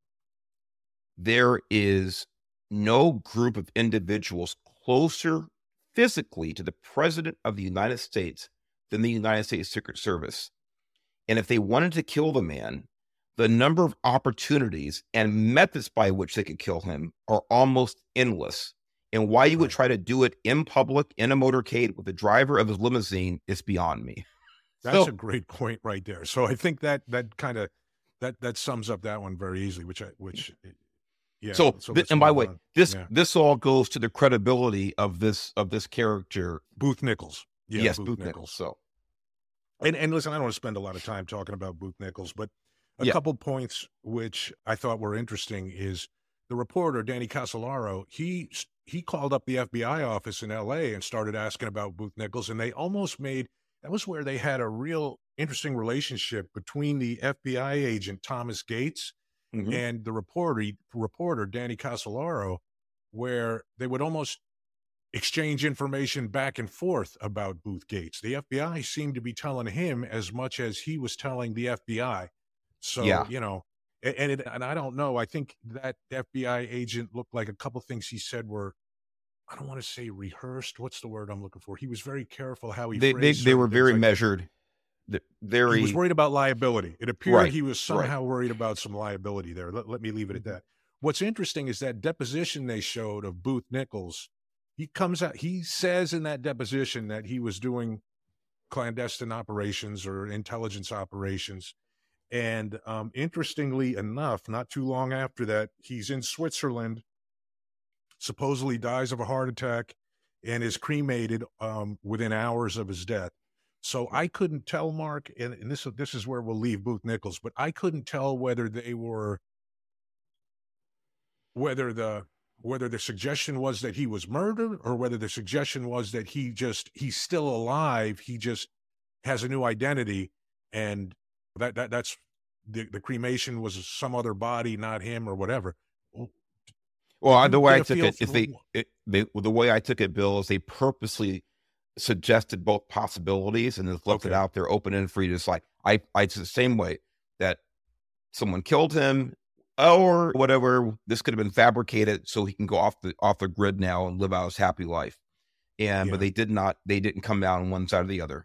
there is no group of individuals closer physically to the president of the United States than the United States Secret Service. And if they wanted to kill the man, the number of opportunities and methods by which they could kill him are almost endless. And why you would Right. try to do it in public, in a motorcade with the driver of his limousine is beyond me. That's So- a great point right there. So I think that that kind of that that sums up that one very easily, which I which yeah. So, thi- let's and by the move way, on. this Yeah. this all goes to the credibility of this of this character. Booth Nichols. Yeah, yes, Booth Nichols. So, And and listen, I don't want to spend a lot of time talking about Booth Nichols, but a Yeah. couple points which I thought were interesting is the reporter, Danny Casolaro, he s- he called up the F B I office in L A and started asking about Booth Nichols, and they almost made that was where they had a real interesting relationship between the F B I agent Thomas Gates Mm-hmm. and the reporter reporter Danny Casolaro, where they would almost exchange information back and forth about Booth Gates. The F B I seemed to be telling him as much as he was telling the F B I. So, Yeah. you know, and and, it, and I don't know. I think that F B I agent looked like a couple things he said were, I don't want to say rehearsed. What's the word I'm looking for? He was very careful how he They they, phrased they certain were things, very like measured. The- Very. he was worried about liability. It appeared Right, he was right. somehow worried about some liability there. Let, let me leave it at Mhm. that. What's interesting is that deposition they showed of Booth Nichols. He comes out, he says in that deposition that he was doing clandestine operations or intelligence operations. And um, interestingly enough, not too long after that, he's in Switzerland, supposedly dies of a heart attack, and is cremated um, within hours of his death. So I couldn't tell, Mark, and, and this this is where we'll leave Booth Nichols, but I couldn't tell whether they were whether the whether the suggestion was that he was murdered or whether the suggestion was that he just he's still alive, he just has a new identity, and that that that's the, the cremation was some other body, not him or whatever. Well, I- You the way get I a took feel it is for they, it, they the way I took it, Bill, is they purposely suggested both possibilities and just left it Okay. out there open and free. Just like I, I it's the same way that someone killed him or whatever. This could have been fabricated so he can go off the off the grid now and live out his happy life. And Yeah. but they did not. They didn't come down on one side or the other.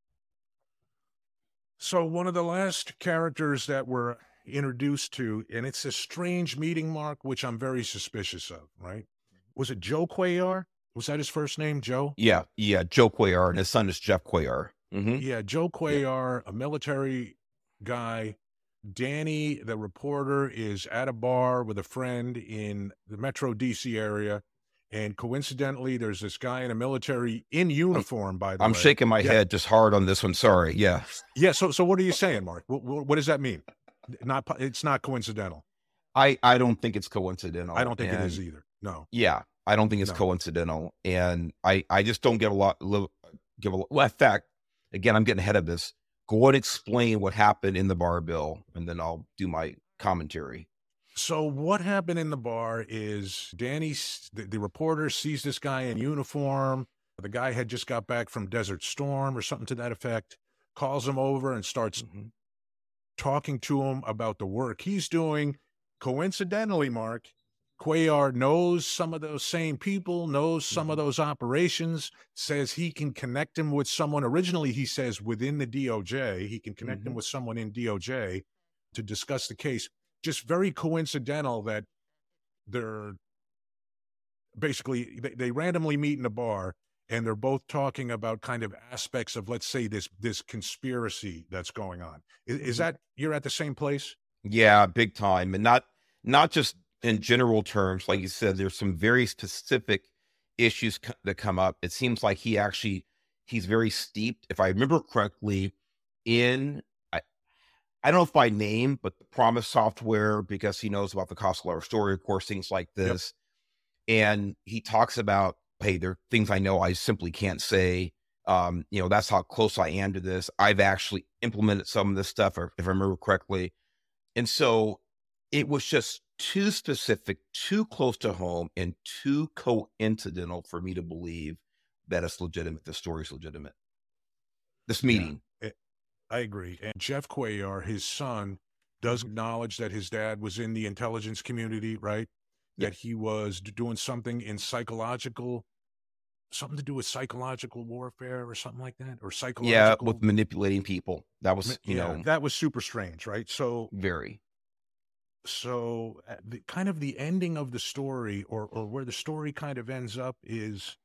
So one of the last characters that we're introduced to, and it's a strange meeting, Mark, which I'm very suspicious of, right? Was it Joe Cuellar? Was that his first name, Joe? Yeah, yeah. Joe Cuellar and his son is Jeff Cuellar. Mm-hmm. Yeah, Joe Cuellar, a military guy. Danny, the reporter, is at a bar with a friend in the Metro D C area. And coincidentally, there's this guy in a military in uniform, by the I'm way. shaking my Yeah. head just hard on this one. Sorry. Yeah. Yeah. So, so what are you saying, Mark? What, what, what does that mean? Not, po- it's not coincidental. I, I don't think it's coincidental. I don't think it and- is either. No. Yeah, I don't think it's No. coincidental, and I, I just don't get a lot. Li- give a lot. Well, in fact, again, I'm getting ahead of this. Go and explain what happened in the bar, Bill, and then I'll do my commentary. So what happened in the bar is Danny, s- the, the reporter, sees this guy in uniform. The guy had just got back from Desert Storm or something to that effect. Calls him over and starts Mhm. talking to him about the work he's doing. Coincidentally, Mark, Cuellar knows some of those same people, knows some of Mhm. those operations, says he can connect him with someone. Originally, he says within the D O J, he can connect him Mhm. with someone in D O J to discuss the case. Just very coincidental that they're basically, they, they randomly meet in a bar and they're both talking about kind of aspects of, let's say, this this conspiracy that's going on. Is, is Mhm. that, you're at the same place? Yeah, big time, and not not just in general terms. Like you said, there's some very specific issues co- that come up. It seems like he actually he's very steeped, if I remember correctly, in I, I don't know if by name, but the Promise software, because he knows about the Castellar story, of course, things like Yep. this. And he talks about, hey, there are things I know I simply can't say. Um, you know, that's how close I am to this. I've actually implemented some of this stuff, or if I remember correctly. And so it was just too specific, too close to home, and too coincidental for me to believe that it's legitimate. The story's legitimate. This meeting. Yeah, it- I agree. And Jeff Cuellar, his son, does Mhm. acknowledge that his dad was in the intelligence community, right? Yeah. That he was d- doing something in psychological, something to do with psychological warfare or something like that, or Yeah, psychological. with manipulating people. That Ma- was, you yeah, know, that was super strange, right? So, very. so uh, the kind of the ending of the story, or or where the story kind of ends up, is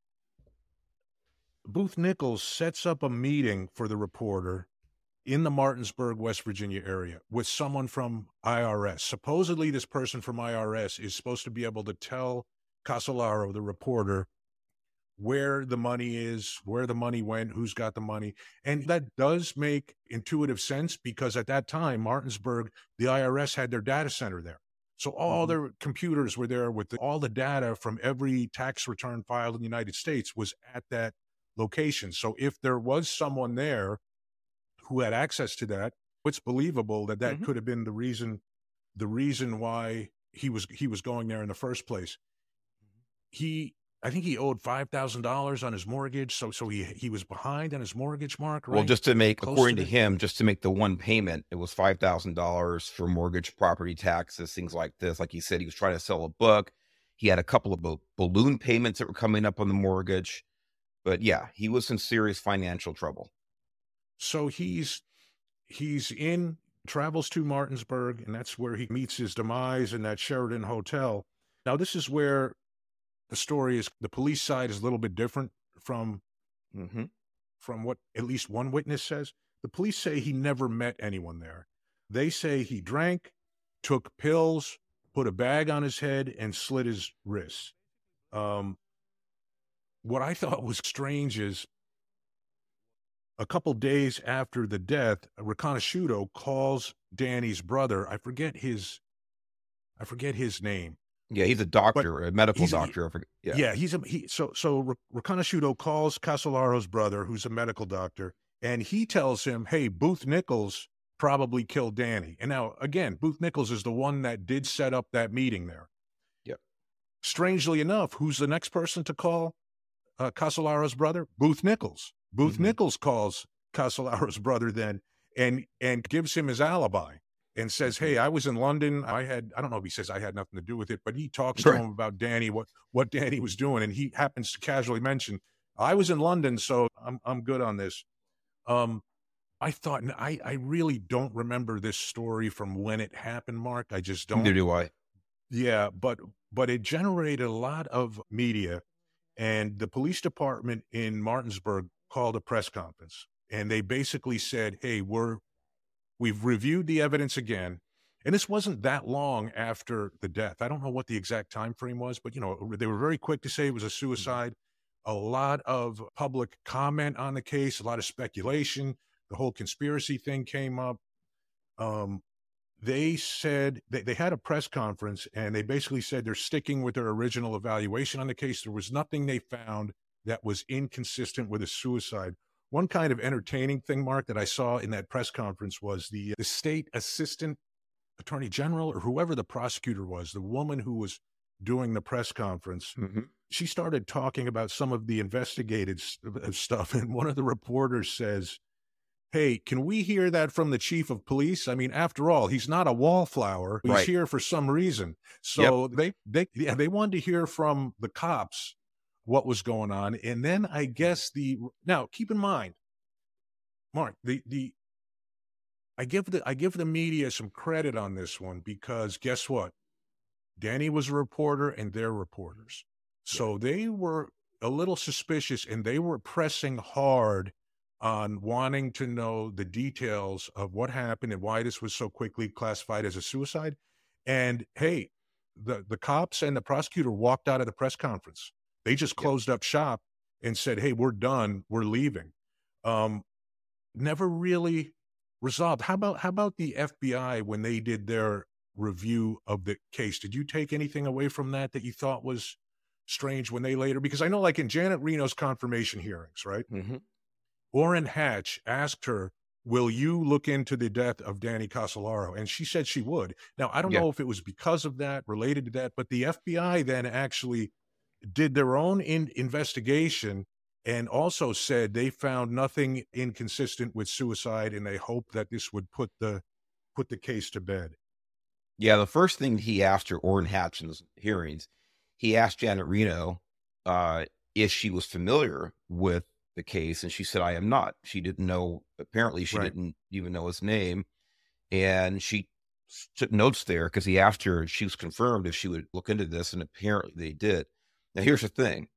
Booth Nichols sets up a meeting for the reporter in the Martinsburg, West Virginia area with someone from I R S. Supposedly, this person from I R S is supposed to be able to tell Casolaro, the reporter, where the money is, where the money went, who's got the money. And that does make intuitive sense because at that time, Martinsburg, the I R S had their data center there. So all Mm-hmm. their computers were there with the, all the data from every tax return filed in the United States was at that location. So if there was someone there who had access to that, it's believable that that Mm-hmm. could have been the reason, the reason why he was he was going there in the first place. He, I think he owed five thousand dollars on his mortgage, so so he he was behind on his mortgage, Mark, Well, right? just to make, Close according to to that. him, just to make the one payment, it was five thousand dollars for mortgage, property taxes, things like this. Like he said, he was trying to sell a book. He had a couple of ba- balloon payments that were coming up on the mortgage. But yeah, he was in serious financial trouble. So he's he's in travels to Martinsburg, and that's where he meets his demise in that Sheraton hotel. Now, this is where the story is. The police side is a little bit different from Mm-hmm. from what at least one witness says. The police say he never met anyone there. They say he drank, took pills, put a bag on his head, and slit his wrists. Um, what I thought was strange is a couple days after the death, Riconosciuto calls Danny's brother. I forget his, I forget his name, Yeah, he's a but doctor, a medical he's a, doctor. I forget- yeah. yeah, he's a he. So so Riconosciuto calls Casolaro's brother, who's a medical doctor, and he tells him, "Hey, Booth Nichols probably killed Danny." And now again, Booth Nichols is the one that did set up that meeting there. Yep. Strangely enough, who's the next person to call uh, Casolaro's brother? Booth Nichols. Booth Mm-hmm. Nichols calls Casolaro's brother then and and gives him his alibi and says, "Hey, I was in London. I had, I don't know if he says I had nothing to do with it, but he talks to Right. him about Danny, what, what Danny was doing. And he happens to casually mention, I was in London, so I'm, I'm good on this." Um, I thought, I, I really don't remember this story from when it happened, Mark. I just don't. Neither do I. Yeah, but, but it generated a lot of media, and the police department in Martinsburg called a press conference, and they basically said, "Hey, we're, we've reviewed the evidence again." And this wasn't that long after the death. I don't know what the exact time frame was, but you know, they were very quick to say it was a suicide. A lot of public comment on the case, a lot of speculation. The whole conspiracy thing came up. Um, they said they, they had a press conference, and they basically said they're sticking with their original evaluation on the case. There was nothing they found that was inconsistent with a suicide. One kind of entertaining thing, Mark, that I saw in that press conference was the, the state assistant attorney general, or whoever the prosecutor was, the woman who was doing the press conference. Mm-hmm. She started talking about some of the investigated st- stuff. And one of the reporters says, "Hey, can we hear that from the chief of police? I mean, after all, he's not a wallflower. He's Right. here for some reason." So they, they, yeah, they wanted to hear from the cops what was going on. And then I guess the, now keep in mind, Mark, the, the, I give the, I give the media some credit on this one, because guess what? Danny was a reporter and they're reporters. So they were a little suspicious, and they were pressing hard on wanting to know the details of what happened and why this was so quickly classified as a suicide. And hey, the, the cops and the prosecutor walked out of the press conference. They just closed up shop and said, "Hey, we're done. We're leaving." Um, never really resolved. How about, how about the F B I when they did their review of the case? Did you take anything away from that that you thought was strange when they later, because I know like in Janet Reno's confirmation hearings, right? Mm-hmm. Orrin Hatch asked her, "Will you look into the death of Danny Casolaro?" And she said she would. Now, I don't Yeah. know if it was because of that, related to that, but the F B I then actually did their own in- investigation and also said they found nothing inconsistent with suicide, and they hope that this would put the put the case to bed. Yeah, the first thing he asked her, Orrin Hatch, in his hearings, he asked Janet Reno uh, if she was familiar with the case, and she said, "I am not." She didn't know. Apparently, she Right. didn't even know his name, and she took notes there because he asked her. She was confirmed if she would look into this, and apparently they did. Now, here's the thing: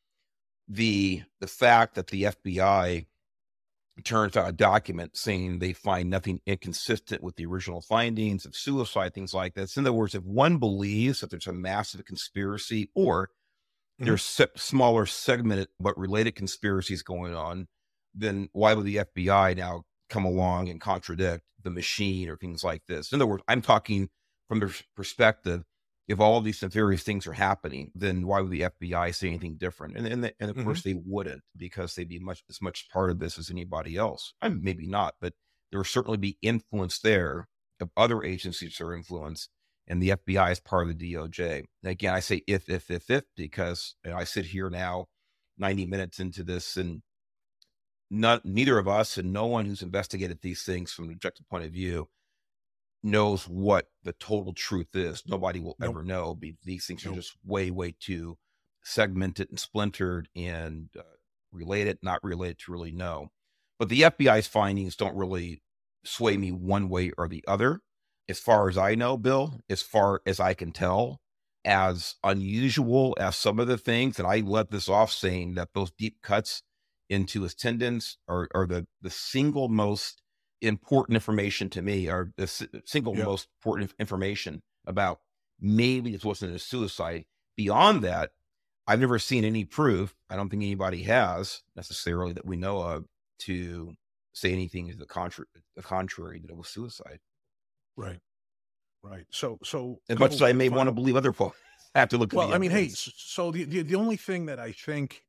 the the fact that the F B I turns out a document saying they find nothing inconsistent with the original findings of suicide, things like that. So in other words, if one believes that there's a massive conspiracy, or Mhm. there's se- smaller segmented but related conspiracies going on, then why would the F B I now come along and contradict the machine or things like this? In other words, I'm talking from their perspective, if all of these nefarious things are happening, then why would the F B I say anything different? And and, the, and of Mhm. course they wouldn't, because they'd be much as much part of this as anybody else. I mean, maybe not, but there will certainly be influence there of other agencies that are influenced, and the F B I is part of the D O J. And again, I say if, if, if, if, because you know, I sit here now, ninety minutes into this, and not neither of us and no one who's investigated these things from an objective point of view knows what the total truth is. Nobody will Nope. ever know. Be these things Nope. are just way, way too segmented and splintered and uh, related, not related to really know. But the F B I's findings don't really sway me one way or the other. As far as I know, Bill, as far as I can tell, as unusual as some of the things, and I let this off saying that those deep cuts into his tendons are, are the, the single most important information to me, or the s- single Yep. most important information about maybe this wasn't a suicide. Beyond that, I've never seen any proof. I don't think anybody has necessarily that we know of to say anything to the contrary, the contrary that it was suicide. Right. Right. So, so As much as couple I may want to final- believe other folks, I have to look at Well, the I mean, hey, evidence. s- so the, the the only thing that I think,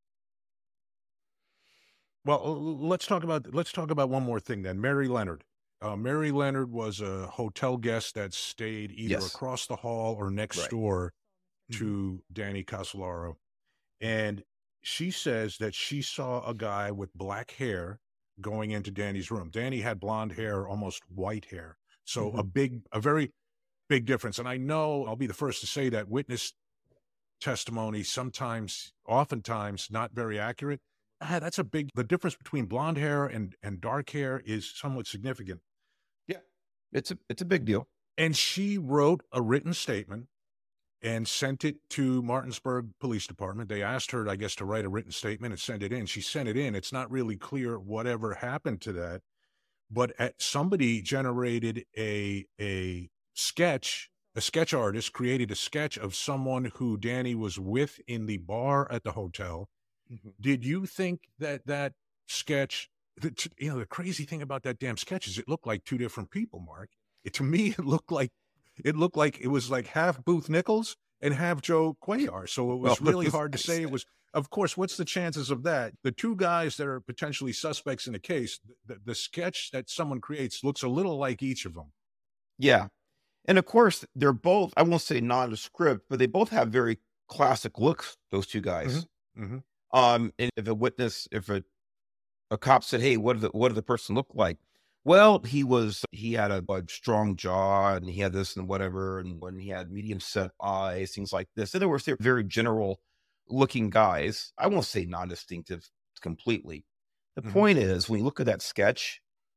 well, l- let's talk about let's talk about one more thing then. Mary Leonard. Uh, Mary Leonard was a hotel guest that stayed either Yes. across the hall or next Right. door Mhm. to Danny Casolaro, and she says that she saw a guy with black hair going into Danny's room. Danny had blonde hair, almost white hair, so a Mhm. big, a very big difference. And I know I'll be the first to say that witness testimony sometimes, oftentimes, not very accurate. Ah, that's a big. The difference between blonde hair and and dark hair is somewhat significant. Yeah, it's a it's a big deal. And she wrote a written statement and sent it to Martinsburg Police Department. They asked her, I guess, to write a written statement and send it in. She sent it in. It's not really clear whatever happened to that, but at, somebody generated a a sketch. A sketch artist created a sketch of someone who Danny was with in the bar at the hotel. Mhm. Did you think that that sketch, that, you know, the crazy thing about that damn sketch is it looked like two different people, Mark. It, to me, it looked like it looked like it was like half Booth Nichols and half Joe Cuellar. So it was Well, really this- hard to say it was. Of course, what's the chances of that? The two guys that are potentially suspects in the case, the, the sketch that someone creates looks a little like each of them. Yeah. And of course, they're both, I won't say nondescript, but they both have very classic looks, those two guys. Mm-hmm. Um, and if a witness, if a, a cop said, hey, what did the, what did the person look like? Well, he was, he had a, a strong jaw and he had this and whatever. And when he had medium set eyes, things like this. In other words, they're very general looking guys. I won't say non-distinctive completely. The Mhm. point is, when you look at that sketch,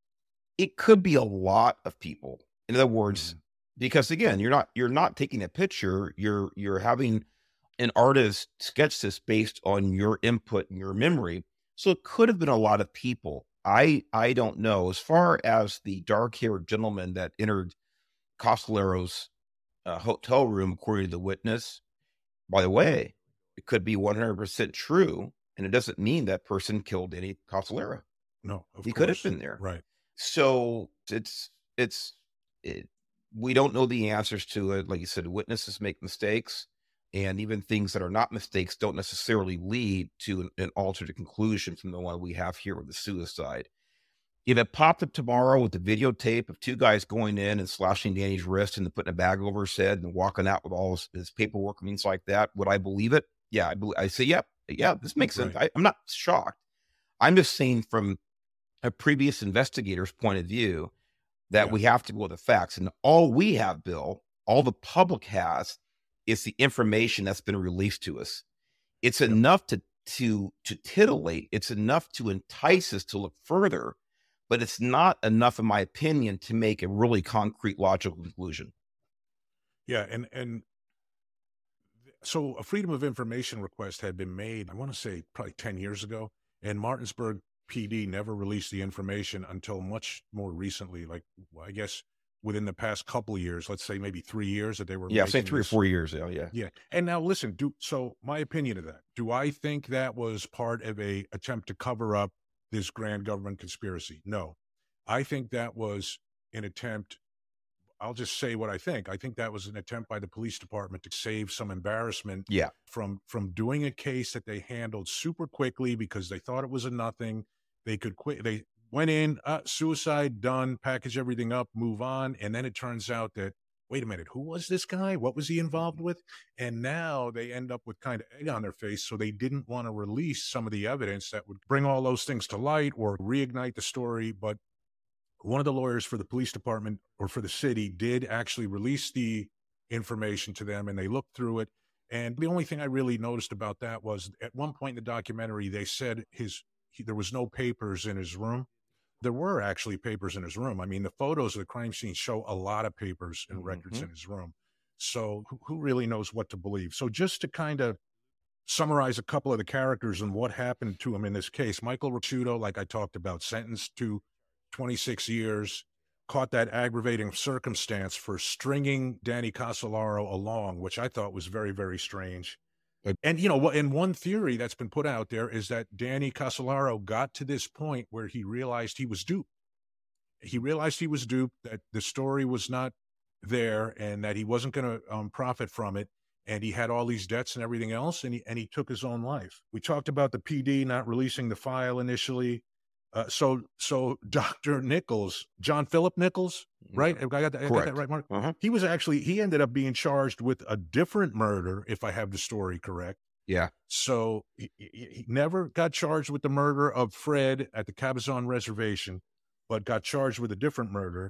it could be a lot of people. In other words, Mhm. because again, you're not you're not taking a picture, you're you're having an artist sketch this based on your input and your memory. So it could have been a lot of people. I I don't know. As far as the dark-haired gentleman that entered Costalero's uh, hotel room, according to the witness, by the way, it could be one hundred percent true, and it doesn't mean that person killed any Costalero. No, of He course. could have been there. Right. So it's it's it, we don't know the answers to it. Like you said, witnesses make mistakes, and even things that are not mistakes don't necessarily lead to an, an altered conclusion from the one we have here with the suicide. If it popped up tomorrow with the videotape of two guys going in and slashing Danny's wrist and then putting a bag over his head and walking out with all his, his paperwork and things like that, would I believe it? Yeah, I, believe, I say, yep, yeah, yeah, this makes sense. Right. I, I'm not shocked. I'm just saying from a previous investigator's point of view that Yeah. we have to go with the facts. And all we have, Bill, all the public has is the information that's been released to us. It's Yep. enough to to to titillate. It's enough to entice us to look further, but it's not enough, in my opinion, to make a really concrete, logical conclusion. Yeah, and and so a freedom of information request had been made, I want to say probably ten years ago, and Martinsburg P D never released the information until much more recently, like I guess within the past couple of years, let's say maybe three years that they were Yeah, say making three or this- four years ago. Yeah. Yeah. And now listen, do so my opinion of that. Do I think that was part of a attempt to cover up this grand government conspiracy? No. I think that was an attempt I'll just say what I think. I think that was an attempt by the police department to save some embarrassment Yeah. from from doing a case that they handled super quickly because they thought it was a nothing. They could quit. They went in, uh, suicide, done, package everything up, move on. And then it turns out that, wait a minute, who was this guy? What was he involved with? And now they end up with kind of egg on their face. So they didn't want to release some of the evidence that would bring all those things to light or reignite the story. But one of the lawyers for the police department or for the city did actually release the information to them, and they looked through it. And the only thing I really noticed about that was at one point in the documentary, they said his he, there was no papers in his room. There were actually papers in his room. I mean, the photos of the crime scene show a lot of papers and mm-hmm. records in his room. So who, who really knows what to believe? So just to kind of summarize a couple of the characters and what happened to him in this case, Michael Ricciuto, like I talked about, sentenced to twenty-six years, caught that aggravating circumstance for stringing Danny Casolaro along, which I thought was very, very strange. And, you know, and one theory that's been put out there is that Danny Casolaro got to this point where he realized he was duped. He realized he was duped, that the story was not there and that he wasn't going to um, profit from it. And he had all these debts and everything else, and he, and he took his own life. We talked about the P D not releasing the file initially. Uh, so, so Doctor Nichols, John Philip Nichols, right? I got that, I got that right, Mark? Uh-huh. He was actually, he ended up being charged with a different murder, if I have the story correct. Yeah. So he, he never got charged with the murder of Fred at the Cabazon Reservation, but got charged with a different murder.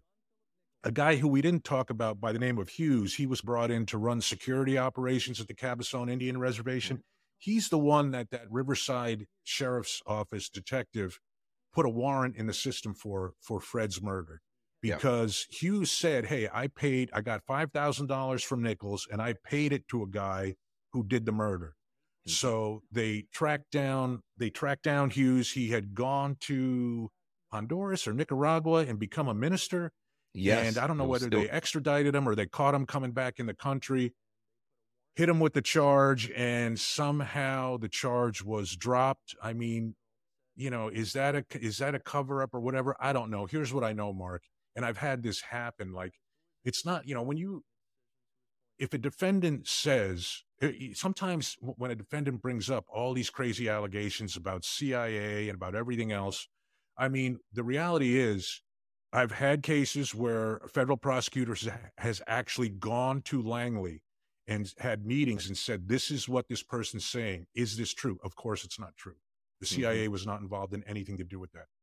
A guy who we didn't talk about by the name of Hughes, he was brought in to run security operations at the Cabazon Indian Reservation. He's the one that that Riverside Sheriff's Office detective put a warrant in the system for for Fred's murder, because yeah. Hughes said, hey, I paid, I got five thousand dollars from Nichols and I paid it to a guy who did the murder. Mm-hmm. So they tracked down, they tracked down Hughes. He had gone to Honduras or Nicaragua and become a minister. Yes. And I don't know whether still... they extradited him or they caught him coming back in the country, hit him with the charge, and somehow the charge was dropped. I mean, you know, is that a is that a cover up or whatever? I don't know. Here's what I know, Mark, and I've had this happen. Like, it's not, you know, when you, if a defendant says, sometimes when a defendant brings up all these crazy allegations about C I A and about everything else, I mean, the reality is, I've had cases where a federal prosecutor has actually gone to Langley and had meetings and said, this is what this person's saying. Is this true? Of course, it's not true. The C I A was not involved in anything to do with that.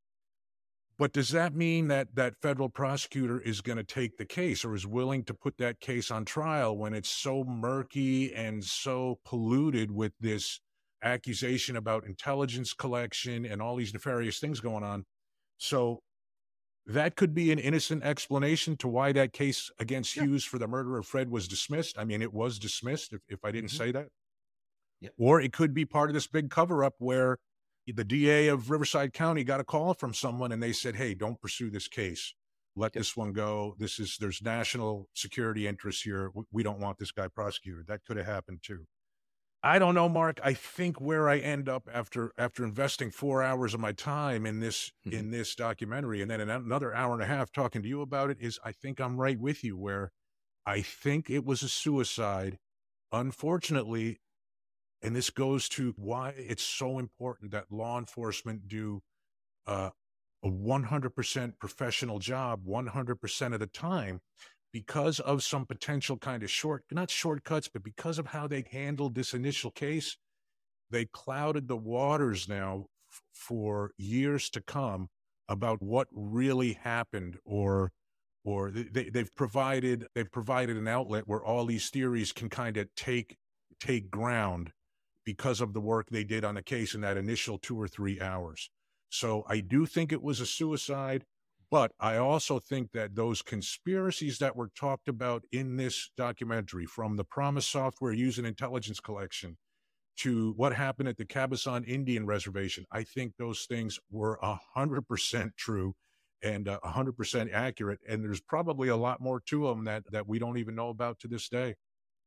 But does that mean that that federal prosecutor is going to take the case or is willing to put that case on trial when it's so murky and so polluted with this accusation about intelligence collection and all these nefarious things going on? So that could be an innocent explanation to why that case against yeah. Hughes for the murder of Fred was dismissed. I mean, it was dismissed if, if I didn't mm-hmm. say that. Yeah. Or it could be part of this big cover-up where the D A of Riverside County got a call from someone and they said, hey, don't pursue this case. Let yep. this one go. This is, there's national security interests here. We don't want this guy prosecuted. That could have happened too. I don't know, Mark. I think where I end up after after investing four hours of my time in this mm-hmm. in this documentary and then another hour and a half talking to you about it is I think I'm right with you where I think it was a suicide. Unfortunately, and this goes to why it's so important that law enforcement do uh, a one hundred percent professional job one hundred percent of the time, because of some potential kind of short, not shortcuts, but because of how they handled this initial case, they clouded the waters now f- for years to come about what really happened, or or they, they've provided they've provided an outlet where all these theories can kind of take take ground because of the work they did on the case in that initial two or three hours. So I do think it was a suicide, but I also think that those conspiracies that were talked about in this documentary, from the Promise Software using intelligence collection to what happened at the Cabazon Indian Reservation, I think those things were one hundred percent true and uh, one hundred percent accurate. And there's probably a lot more to them that, that we don't even know about to this day.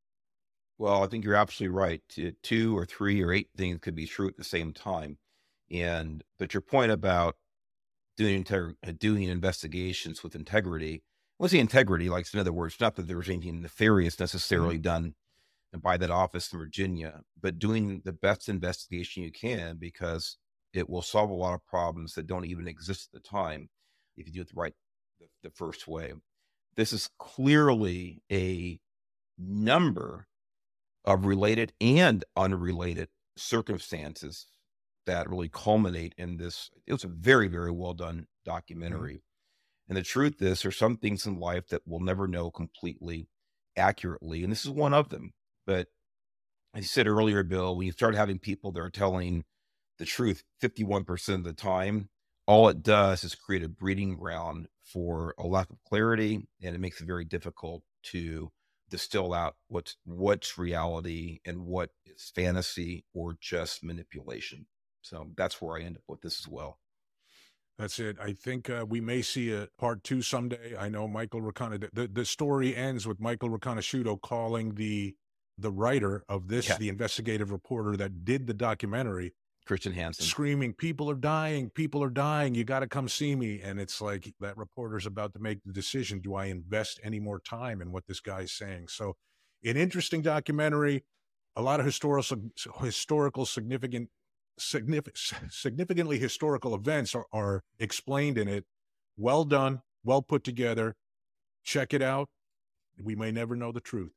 Well, I think you're absolutely right. Two or three or eight things could be true at the same time. And, but your point about doing, integ- doing investigations with integrity, What's the integrity? Like, in other words, not that there was anything nefarious necessarily Mm-hmm. done by that office in Virginia, but doing the best investigation you can, because it will solve a lot of problems that don't even exist at the time if you do it the right, the, the first way. This is clearly a number of related and unrelated circumstances that really culminate in this. It was a very, very well done documentary. Mm-hmm. And the truth is, there's some things in life that we'll never know completely accurately. And this is one of them. But as you said earlier, Bill, when you start having people that are telling the truth fifty-one percent of the time, all it does is create a breeding ground for a lack of clarity. And it makes it very difficult to distill out what's, what's reality and what is fantasy or just manipulation. So that's where I end up with this as well. That's it. I think uh, we may see a part two someday. I know Michael Riconosciuto, the, the story ends with Michael Riconosciuto calling the the writer of this, yeah. the investigative reporter that did the documentary, Christian Hansen, screaming, "People are dying, people are dying, you got to come see me." And it's like that reporter's about to make the decision, do I invest any more time in what this guy's saying? So an interesting documentary, a lot of historical, historical significant Significant, significantly historical events are, are explained in it. Well done, well put together. Check it out. We may never know the truth.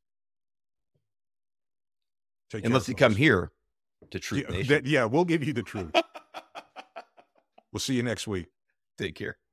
Take Unless care, you folks. Come here to Truth yeah, Nation. That, yeah, we'll give you the truth. We'll see you next week. Take care.